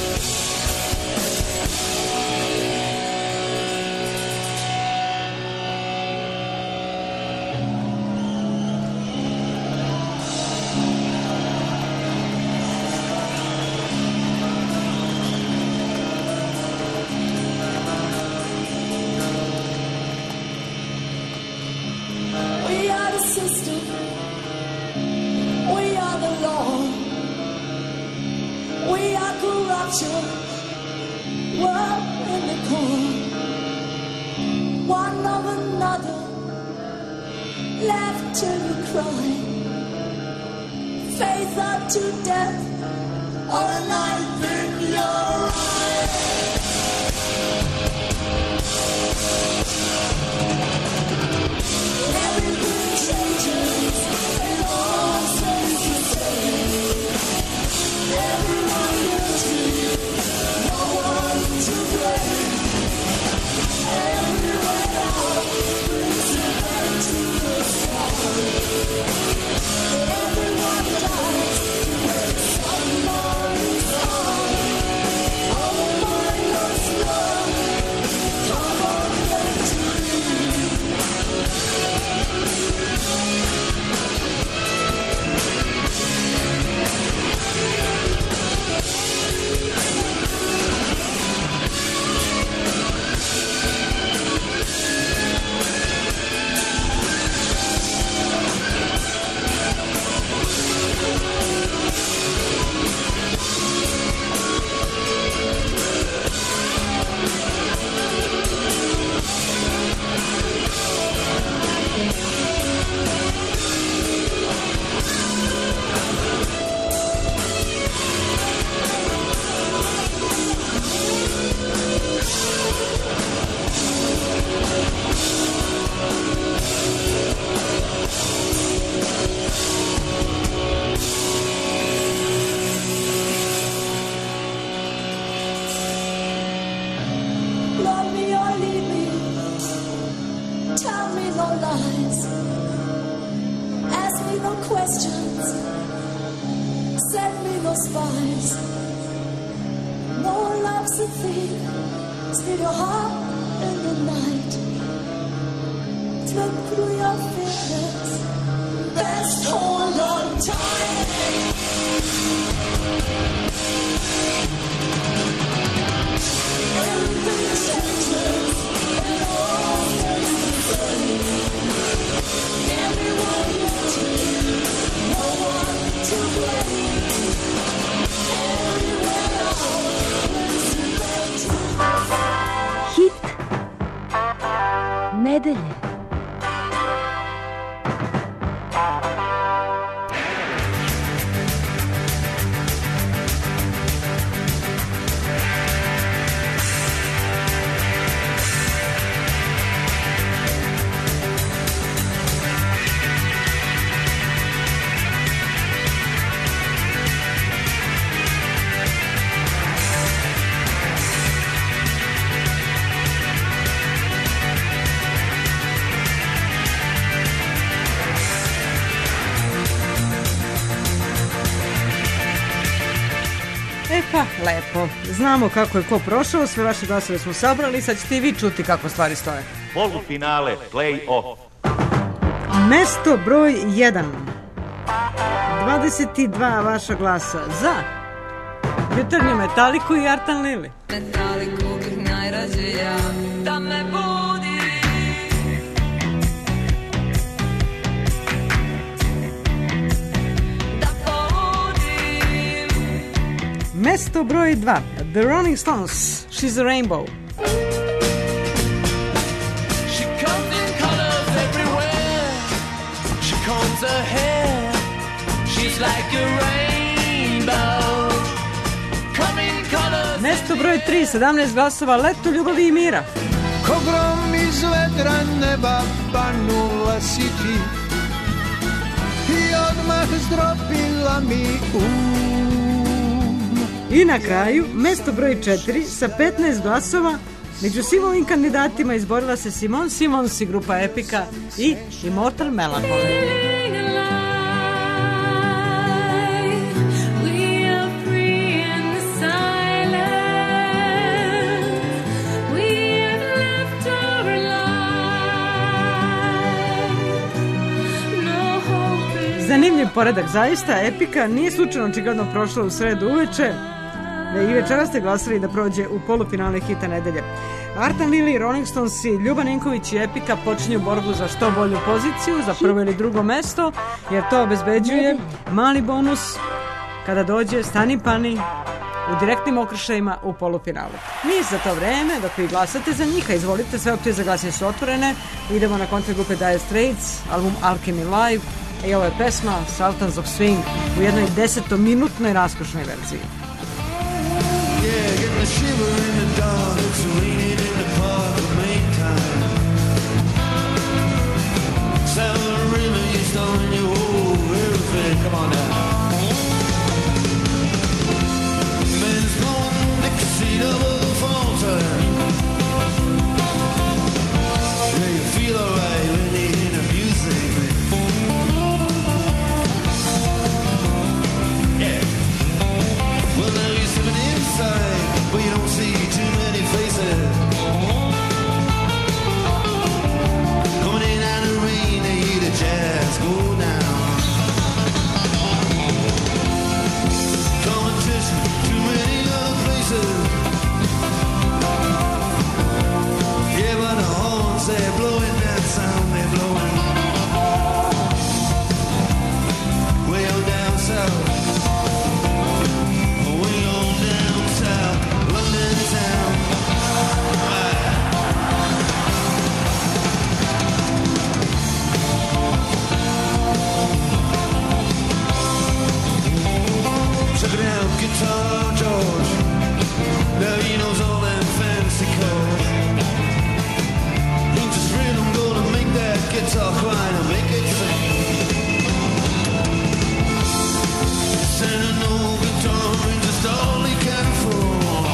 We're in the core, one of another, left to cry. Faith unto death, or a knife in your eye. Everything changes, it all stays the same. Everyone knows me, no one to blame. Every way out brings you back to the start. Everyone dies when somebody's heart. All of my lost love, come on back to me. Love me or leave me, tell me no lies, ask me no questions, send me no spies. No love's a thief, steal your heart in the night, slip through your fingers, best hold on tight. Everything changes, and all stays the same. Everyone guilty, no one to blame. Everywhere nedelje. Pa, lepo. Znamo kako je ko prošao, sve vaše glasove smo sabrali, sad ćete i vi čuti kako stvari stoje. Polufinale play-off. Mesto broj 1. 22 vaša glasa za Jutarnju Metaliku i Artan Lili. Metaliku bih najrađe ja, da me budi. Da povodim. Mesto broj 2. The Rolling Stones, She's a Rainbow. She comes in colors everywhere. She combs her hair. She's like a rainbow. Come in colors. Mesto broj 3. 17 glasova, Leto ljubavi i mira. Ko grom iz vedra neba panula si ti i odmah zdropila mi I na kraju, mesto broj 4 sa 15 glasova, među svim ovim kandidatima izborila se Simon Simons i grupa Epika i Immortal Melancholy. Zanimljiv poredak zaista, Epika nije slučajno očigledno prošla u sredu uveče, i večera ste glasali da prođe u polufinale hita nedelje. Artan Lili, Rolling Stones i Ljuba Ninković i Epika počinju borbu za što bolju poziciju, za prvo ili drugo mesto, jer to obezbeđuje mali bonus kada dođe Stani Pani u direktnim okršajima u polufinalu. Mi za to vreme, dok vi glasate za njih, a izvolite, sve opcije za glasanje su otvorene, idemo na koncert grupe Dire Straits, album Alchemy Live, i ovo je pesma Sultans of Swing u jednoj 10-minutnoj raskošnoj verziji. Yeah, getting a shiver in the dark, it's raining in the park, make time. Sound the river, you stone you, oh, everything, come on now. Men's gone, Dixie double falter. Yeah, you feel alright when you hear the music. Yeah. Well, now you're sitting inside, but you don't see too many faces. Coming in out of the rain, they hear the jazz go down. Competition, too many other places. Yeah, but the horns, they're blowing that sound, they're blowing. Way on down south. Way on down south, London town. Check it out, Guitar George. Now he knows all them fancy chords. Ain't just rhythm gonna make that guitar cry and make it sing. Sending no guitar and just all he can afford.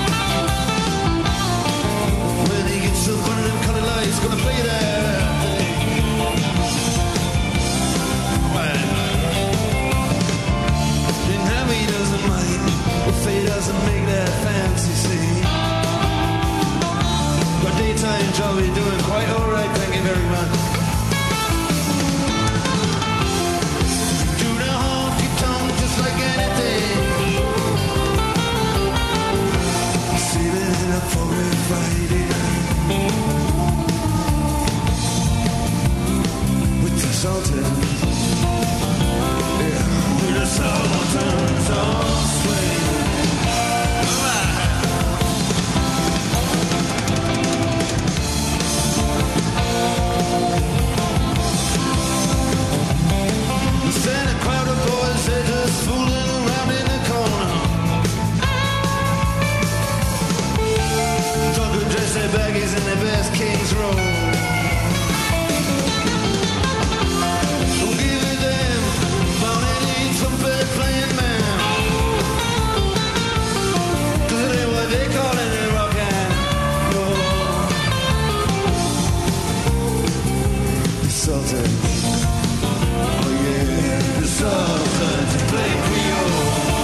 When he gets up under them colored lights, gonna play that thing. And how he doesn't mind if he doesn't make that fancy scene. But daytime job, you're doing quite alright, thank you very much. Do the honky tonk just like anything. Saving up for a Friday night with the Sultans. Yeah, with the Sultans of Swing. Sultans. Oh yeah, the Sultans play Creole.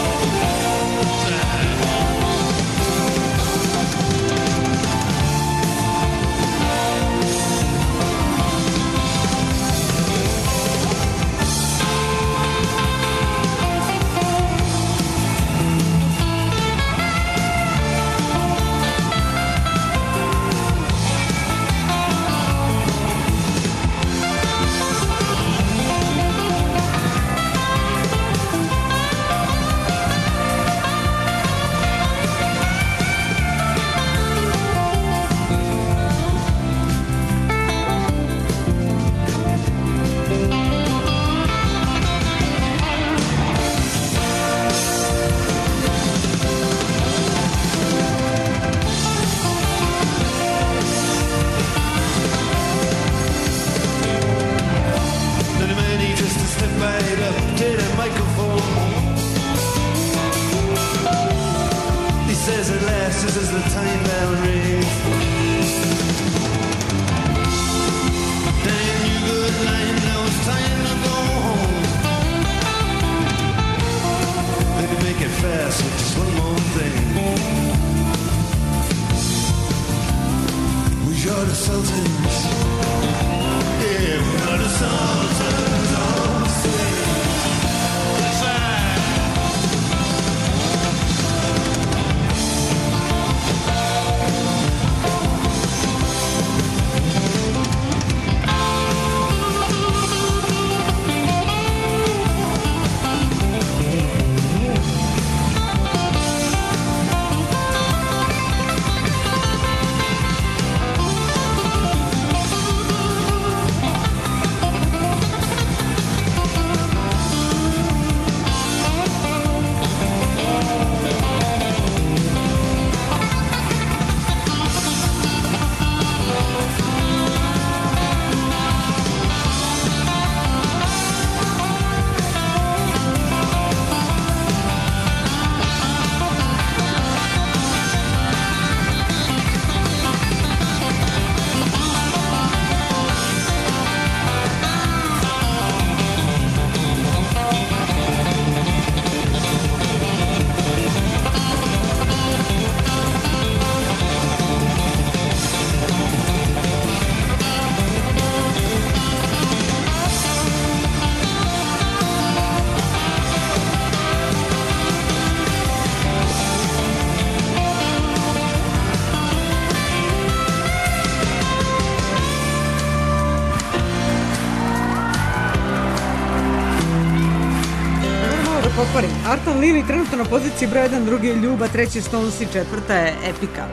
Artan Lili trenutno na poziciji broj 1, drugi je Ljuba, treći Stones i četvrta je Epika.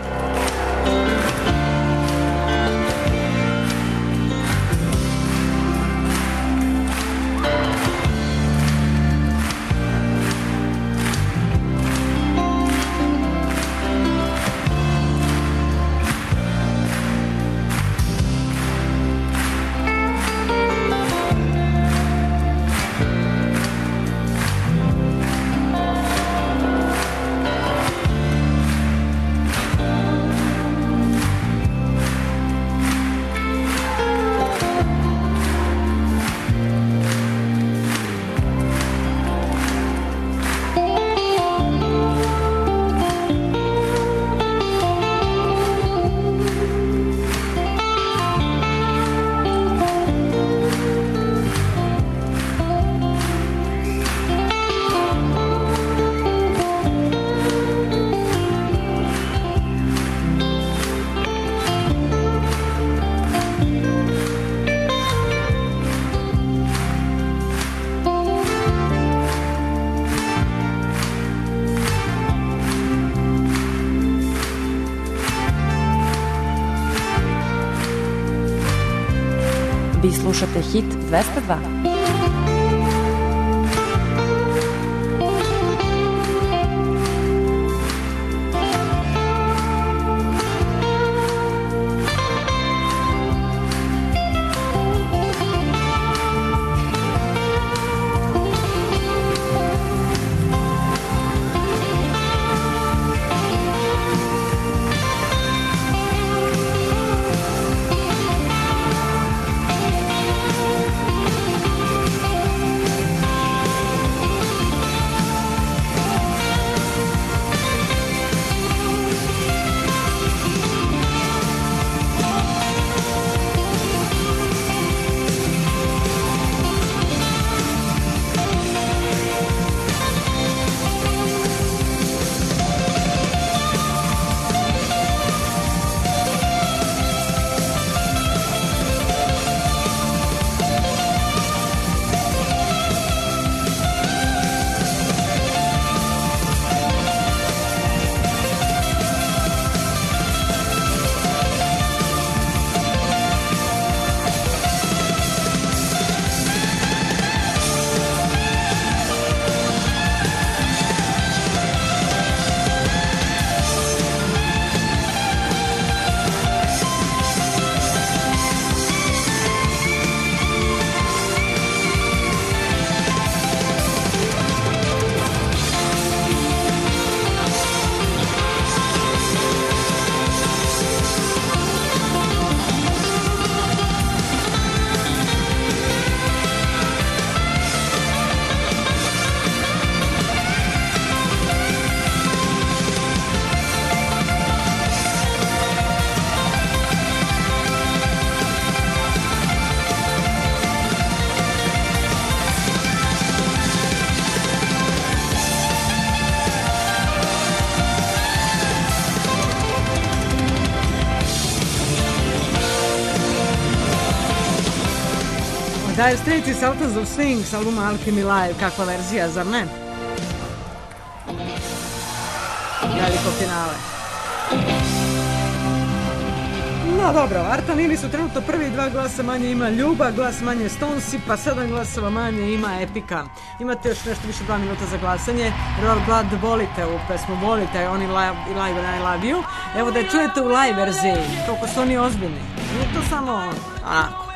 Vi slušate Hit 202. Dire Straits i Sultans of Swing s albuma Alchemy Live, kakva verzija, zar ne? Veliko finale. No dobro, Artan Ili su trenutno prvi, 2 glasa manje ima Ljuba, glas manje Stonesi, pa 7 glasova manje ima Epika. Imate još nešto više 2 minuta za glasanje. Royal Blood, volite ovu pesmu, volite oni live and I love you. Evo da je čujete u live verziji, koliko su oni ozbiljni. Nije to samo onako.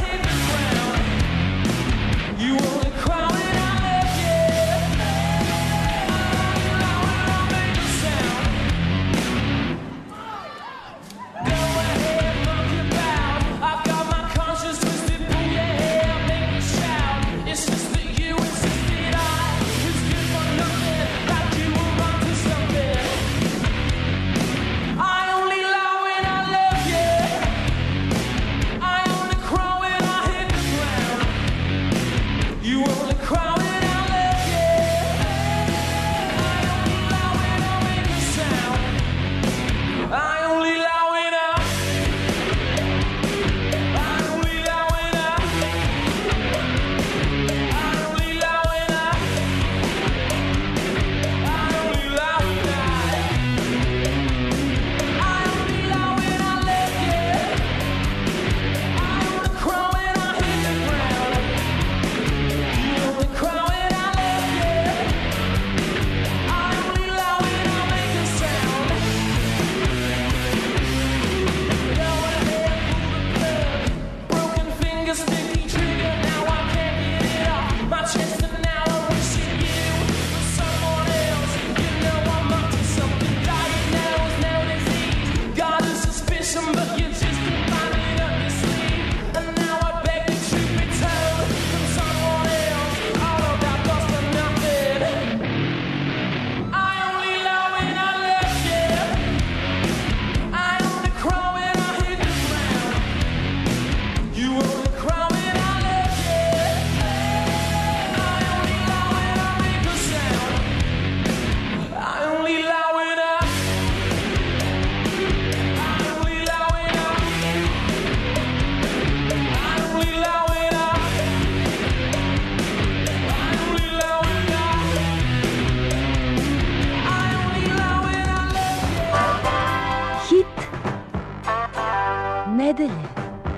nedelje.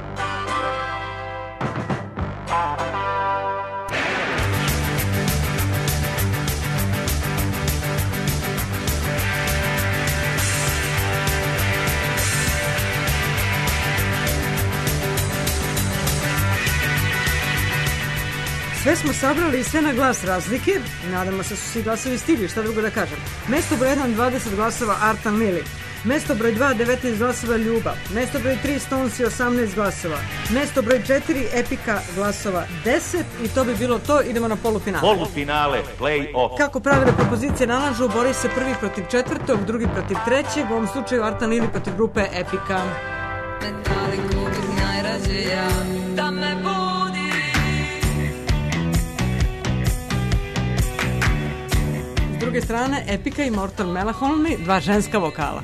Sve smo sabrali i sve na glas razlike. Nadamo se su svi glasovi stigli, šta drugo da kažem. Mesto broj 1, 20 glasova Artan Lili. Mesto broj 2, 19 glasova Ljuba. Mesto broj 3, Stonesi 18 glasova. Mesto broj 4, Epika glasova 10. I to bi bilo to, idemo na polufinale. Polufinale, play-off. Kako pravile propozicije nalažu, bori se prvi protiv četvrtog, drugi protiv trećeg. U ovom slučaju Artan Lili protiv grupe Epika. Metaliku bih najrađe ja, da me budi. S druge strane, Epika i Mortal Melancholy, dva ženska vokala.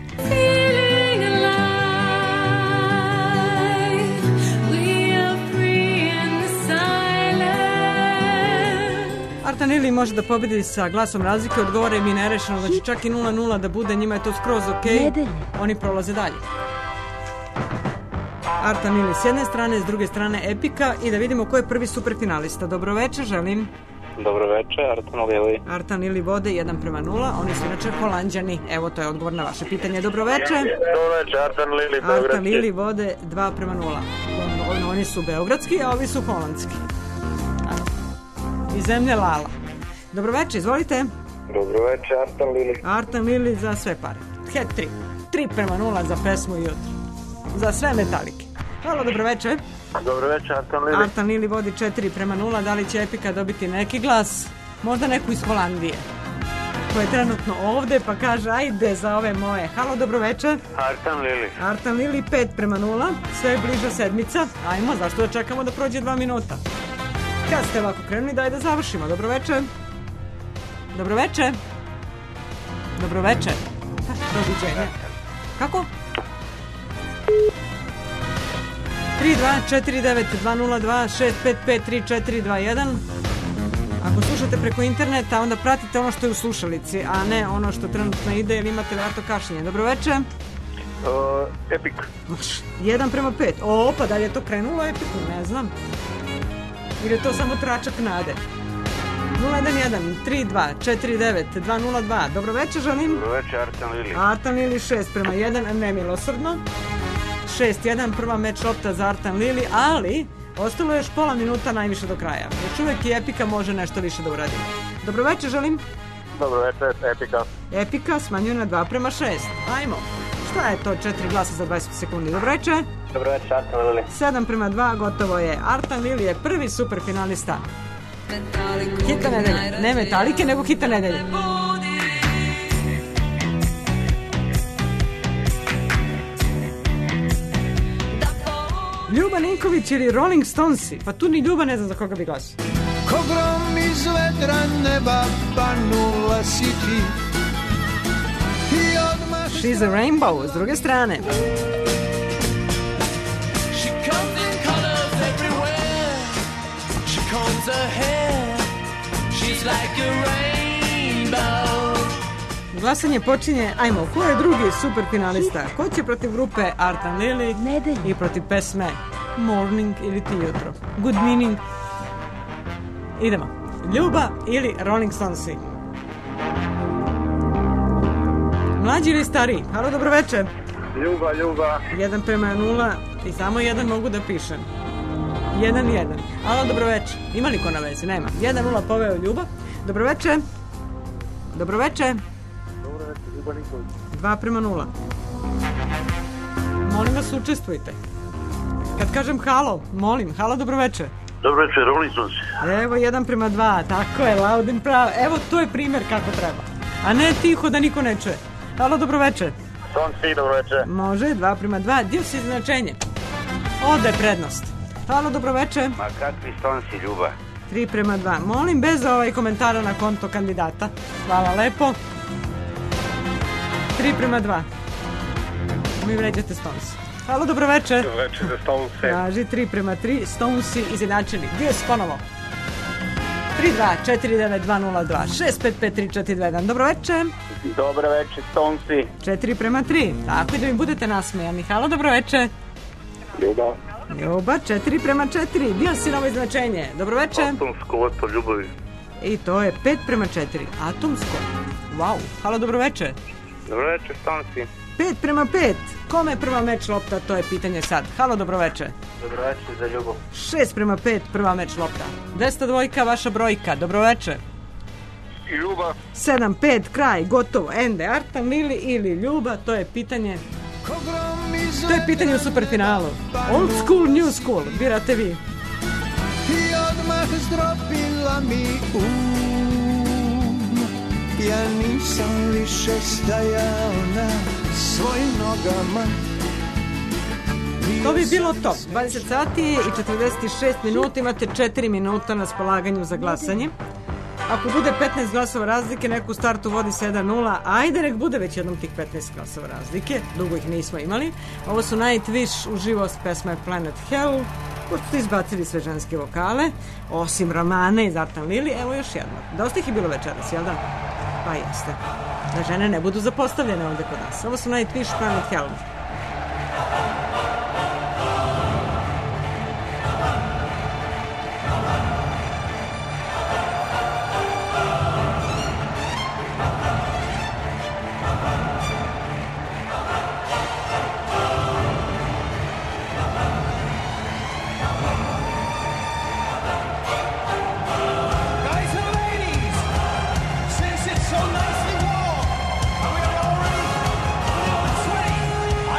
Artan Lili može da pobedi sa glasom razlike, odgovore mi nerešeno, znači čak i 0-0 da bude, njima je to skroz okej. Oni prolaze dalje. Artan Lili s jedne strane, s druge strane Epika i da vidimo ko je prvi superfinalista. Dobroveče, želim. Dobroveče, Artan Lili. Artan Lili vode 1:0, oni su inače Holanđani. Evo, to je odgovor na vaše pitanje. Dobroveče. Dobroveče, Artan Lili, beogradski. Artan Lili vode 2:0. Oni su beogradski, a ovi su holandski. Iz zemlje Lala. Dobroveče, izvolite. Dobroveče, Artan Lili. Artan Lili za sve pare. Hat-trick. 3:0 za pesmu jutro. Za sve metalike. Hvala, dobroveče. Dobroveče, Artan Lili. Artan Lili vodi 4:0. Da li će Epika dobiti neki glas? Možda neku iz Holandije, koja je trenutno ovde, pa kaže ajde za ove moje. Halo, dobroveče. Artan Lili. Artan Lili 5:0. Sve je bliža sedmica. Ajmo, zašto da čekamo da prođe 2 minuta? Kad ste ovako krenuli, daj da završimo. Dobroveče. Dobroveče. Dobroveče. Doviđenja. Kako? 3249-202-655-3421. Ako slušate preko interneta, onda pratite ono što je u slušalici, a ne ono što trenutno ide, jer imate vjerojatno kašljenje. Dobroveče. Epik. 1:5. O, pa da li je to krenulo Epiku? Ne znam. Ili je to samo tračak nade? 011-3249-202. Dobroveče, želim. Dobroveče, Artan Lili. Artan Lili 6:1, nemilosrdno. 6:1, prva meč lopta za Artan Lili, ali ostalo je još pola minuta najviše do kraja. Još uvijek i Epika može nešto više da uradi. Dobroveče, želim. Dobroveče, Epika. Epika smanjuje na 2:6. Ajmo. Šta je to 4 glasa za 20 sekundi? Dobroveče. Dobroveče, Artan Lili. 7:2, gotovo je. Artan Lili je prvi superfinalista. Hita nedelje. Ne Metalike, nego hita nedelje. Ljuba Ninković ili Rolling Stonesi? Pa tu ni Ljuba ne znam za koga bi glasio. Ko grom iz vedra neba panula si ti. She's a Rainbow, s druge strane. She comes in colors everywhere. She combs her hair. She's like a rainbow. Glasanje počinje, ajmo, ko je drugi superfinalista? Ko će protiv grupe Artan Lili i protiv pesme Morning ili ti jutro? Good meaning. Idemo. Ljuba ili Rolling Stonesi? Mlađi ili stariji? Halo, dobroveče. Ljuba. 1:0 i samo jedan mogu da pišem. 1:1. Halo, dobroveče. Ima li ko na vezi? Nema. 1:0 poveo Ljuba. Dobroveče. Dobroveče. 2:0. Molim vas, učestvujte. Kad kažem halo, molim. Halo, dobroveče. Dobroveče, Rolling Stones. Evo 1:2, tako je, loud and proud. Evo, to je primjer kako treba. A ne tiho da niko ne čuje. Halo, dobroveče. Stonesi, dobroveče. Može, 2:2, dio si značenje. Ode prednost. Halo, dobroveče. Ma kakvi Stonesi, Ljuba? 3:2. Molim, bez komentara na konto kandidata. Hvala lepo. 3:2. Mi vređate Stonesi. Halo, dobroveče. Dobroveče za Stonese. Traži 3:3, Stonesi izjednačeni. Gdje si ponovo? 3249-202-655-3421. Dobroveče. Dobroveče, Stonesi. 4:3. Tako da mi budete nasmejani. Halo, dobroveče. Ljuba. Ljuba, 4:4. Dio si novo značenje. Dobroveče. Atomsko vodstvo ljubavi. I to je 5:4. Atomsko. Wow. Halo, dobroveče. Dobroveče, Stonesi. 5:5. Kome je prva meč lopta? To je pitanje sad. Halo, dobroveče. Dobroveče za ljubav. 6:5. Prva meč lopta. 202, vaša brojka. Dobroveče. Ljuba. 7:5. Kraj. Gotovo. Ende. Artan Lili ili Ljuba? To je pitanje. To je pitanje u superfinalu. Old school, new school. Birate vi. I odmah zdrobila mi ja nisam više stajao na svojim nogama. To bi bilo to. 20 sati i 46 minuta. Imate 4 minuta na spolaganju za glasanje. Ako bude 15 glasova razlike, neko u startu vodi 7:0. Ajde, nek bude već jednom tih 15 glasova razlike. Dugo ih nismo imali. Ovo su Nightwish uživo s pesme Planet Hell. Pošto ste izbacili sve ženske vokale, osim Ramane iz Artan Lili, evo još jedno. Dosta ih je bilo večeras, jel da? Pa jeste. Da žene ne budu zapostavljene ovdje kod nas. Ovo su Nightwish, Planet Hell. Since it's so nicely warm, are we all ready? 3,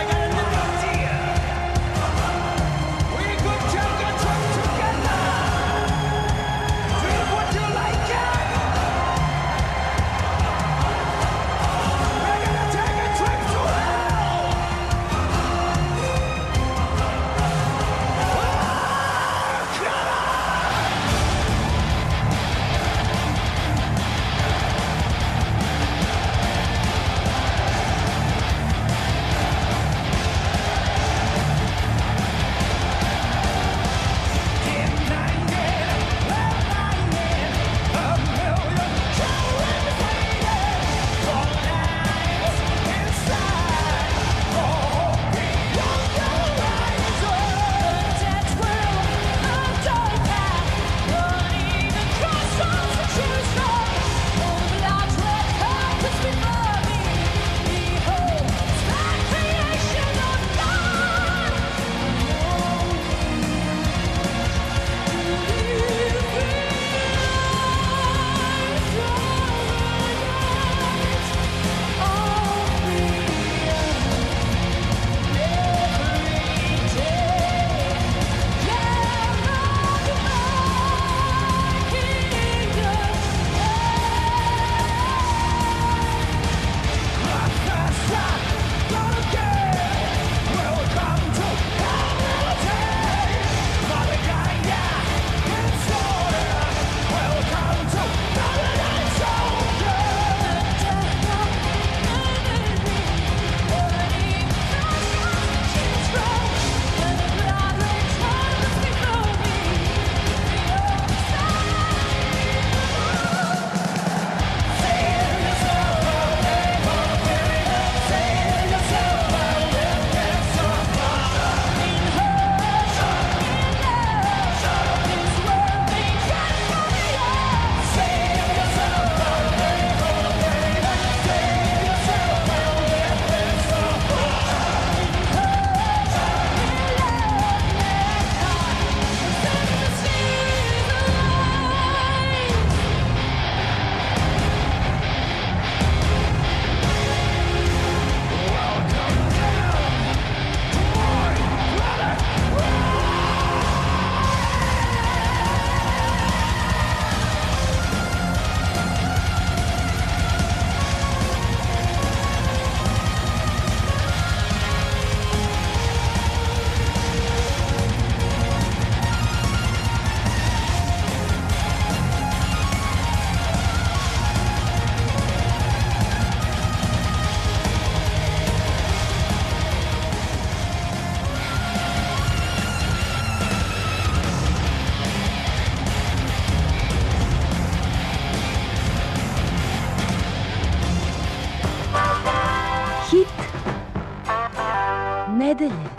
Nedelje.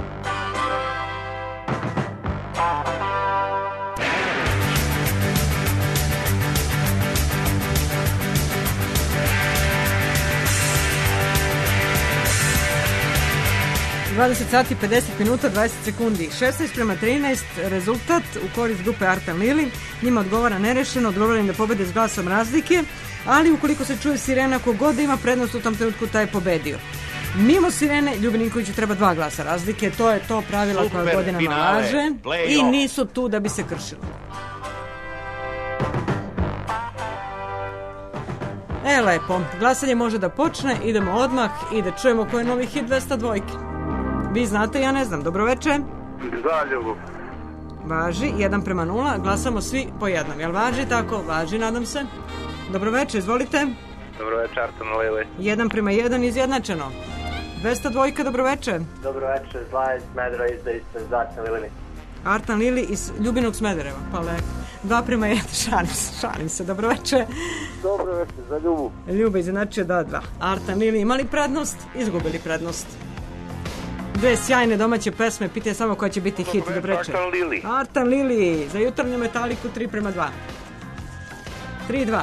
sati 50 minuta 20 sekundi, 16:13, rezultat u korist grupe Artan Lili. Njima odgovara nerešeno, odgovara im da pobede s glasom razlike, ali ukoliko se čuje sirena, kogod ima prednost u tom trenutku, taj je pobedio. Mimo sirene, Ljubi Ninkoviću treba 2 glasa razlike, to je to pravila koja godinama važe i nisu tu da bi se kršilo. Lepo, glasanje može da počne, idemo odmah i da čujemo ko je novi hit 202. Vi znate, ja ne znam. Dobroveče. Da, Ljubu. Važi, 1:0, glasamo svi po jednom. Jel važi tako? Važi, nadam se. Dobroveče, izvolite. Dobroveče, Artan Lili. 1:1, izjednačeno. 202, dobroveče. Dobroveče, Zlaja iz Smedera iz Artan Lili. Artan Lili iz Ljubinog Smedereva, pa lepo. 2:1, šalim se, dobroveče. Dobroveče, za Ljubu. Ljuba izjednačio 2:2. Artan Lili imali prednost, izgubili prednost. 2 sjajne domaće pesme, pitanje samo koja će biti hit. Dobreče. Artan Lili. Artan Lili, za jutarnju metaliku 3:2. 3:2.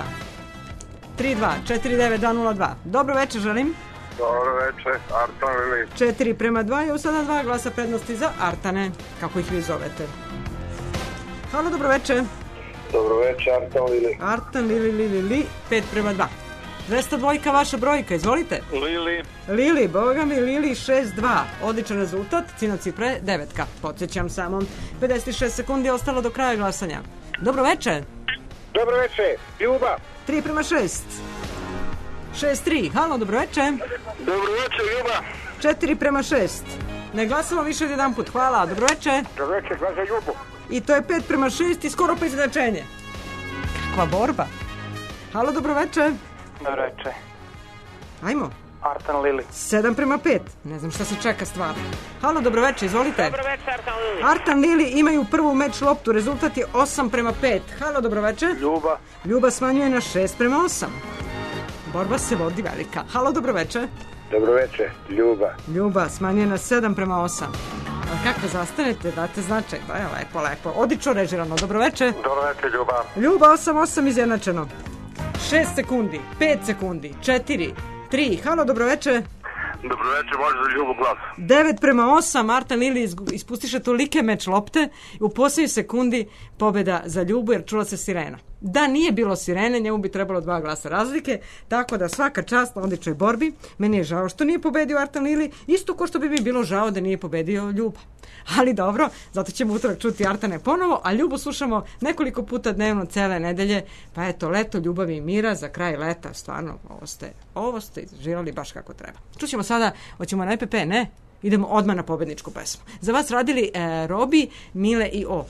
49202. Dobro večer želim. Dobro večer, Artan Lili. 4:2 je u sada 2 glasa prednosti za Artane, kako ih vi zovete. Halo, dobro večer. Dobro večer, Artan Lili. Artan Lili, 5:2. 202, vaša brojka, izvolite. Lili, boga mi, Lili 6:2. Odličan rezultat, cina cifre 9. Podsjećam samo, 56 sekundi je ostalo do kraja glasanja. Dobro večer. Dobro večer, Ljuba. 3:6. 6:3, halo, dobro večer. Dobro večer, Ljuba. 4:6. Ne glasamo više od jedan put, hvala, dobro večer. Dobro večer, glasa Ljubu. I to je 5:6 i skoro pa izjednačenje. Kakva borba. Halo, dobro večer. Dobro večer. Ajmo. Artan Lili. 7:5. Ne znam šta se čeka stvarno. Halo, dobro večer, izvolite. Dobro večer, Artan Lili. Artan Lili imaju prvu meč loptu, rezultat je 8:5. Halo, dobro večer. Ljuba. Ljuba smanjuje na 6:8. Borba se vodi velika. Halo, dobro večer. Dobro večer, Ljuba. Ljuba smanjuje na 7:8. Ali kako zastanete, date značaj. Da je lepo. Odlično režirano, dobro večer. Dobro večer, Ljuba. Ljuba 8:8 izjednačeno. 6 sekundi, 5 sekundi, 4, 3, halo, dobro večer. Dobro večer, može za Ljubu glas. 9:8, Artan Lili ispustiše tolike meč lopte, u posljednjoj sekundi pobjeda za Ljubu jer čula se sirena. Da nije bilo sirene, njemu bi trebalo 2 glasa razlike, tako da svaka čast na odličnoj borbi. Meni je žao što nije pobedio Artan Lili, isto ko što bi mi bilo žao da nije pobedio Ljuba. Ali dobro, zato ćemo utorak čuti Artane ponovo, a Ljubu slušamo nekoliko puta dnevno, cele nedelje, pa eto, leto ljubavi i mira za kraj leta, stvarno, ovo ste izživali baš kako treba. Čućemo sada, hoćemo na EPP, ne? Idemo odmah na pobedničku pesmu. Za vas radili Robi, Mile i O.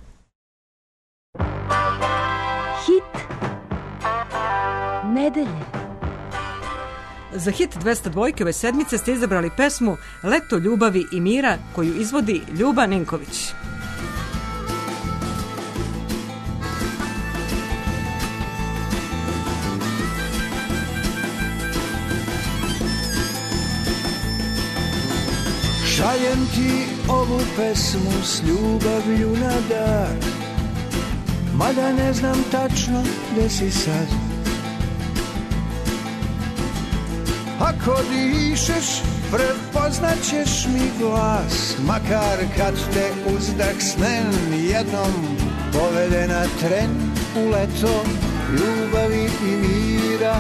Hit nedelje. Za hit 202 ove sedmice ste izabrali pesmu Leto ljubavi i mira koju izvodi Ljuba Ninković. Šaljem ti ovu pesmu s ljubavlju na dar, mada ne znam tačno gde si sad. Ako dišeš, prepoznaćeš mi glas, makar kad te uzdahsnem jednom povede na tren u leto ljubavi i mira.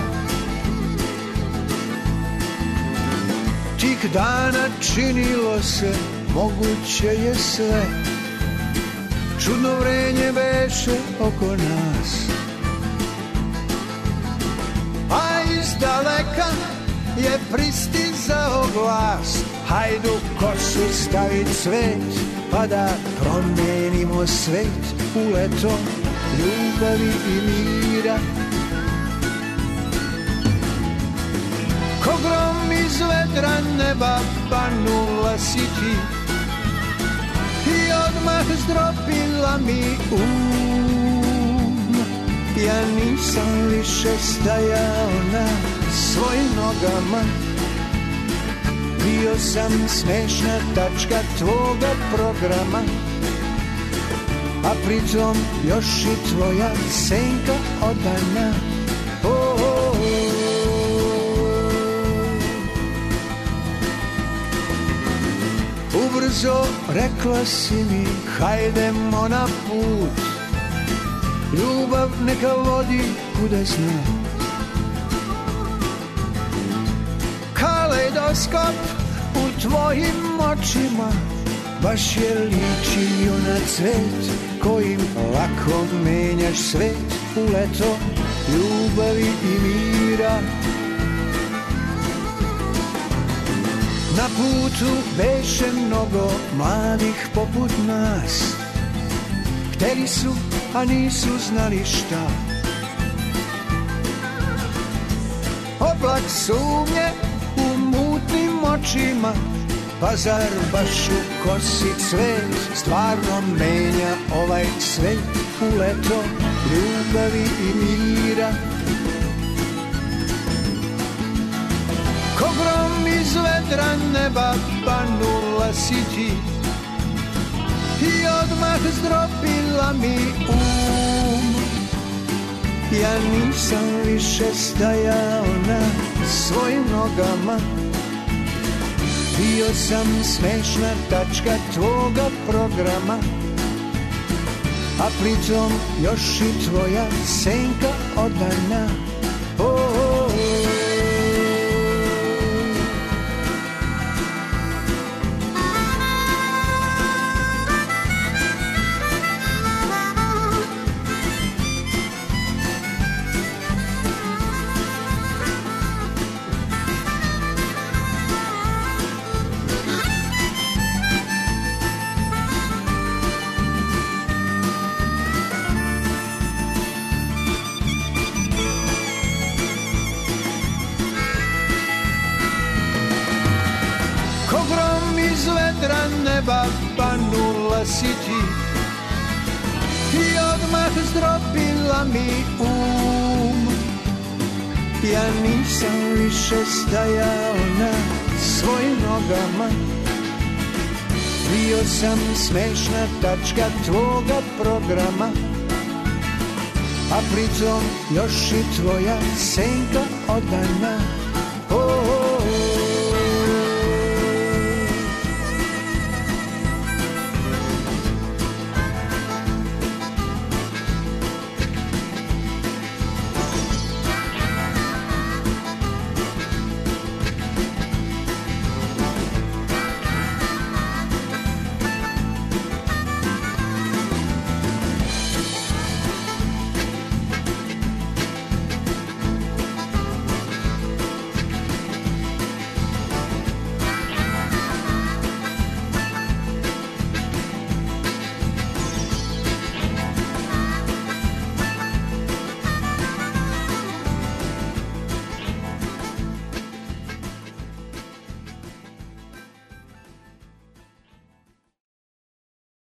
Tih dana činilo se, moguće je sve, čudno vrenje beše oko nas. A iz daleka je pristizao glas, hajdu kosu stavit cvet, pa da promenimo svet u leto ljubavi i mira. Ko grom iz vedra neba panula si ti i odmah zdropila mi ja nisam više stajao na svojim nogama, Bio sam smešna tačka tvoga programa, a pritom još i tvoja senka odana. Ubrzo rekla si mi, hajdemo na put, ljubav neka vodi kuda zna. Kaleidoskop u tvojim očima baš je ličio na cvet kojim lako menjaš svet u leto ljubavi i mira. Na putu beše mnogo mladih poput nas, hteli su, a nisu znali šta. Oblak sumnje u mutnim očima, pa zar baš u kosi cvet stvarno menja ovaj svet u leto ljubavi i mira. Ko grom iz vedra neba panula si ti i odmah zdrobila mi Ja nisam više stajao na svojim nogama, bio sam smešna tačka tvoga programa, a pritom još i tvoja senka odana. Neba panula si ti i odmah zdrobila mi Ja nisam više stajao na svojim nogama, bio sam smešna tačka tvoga programa, a pritom još i tvoja senka odana.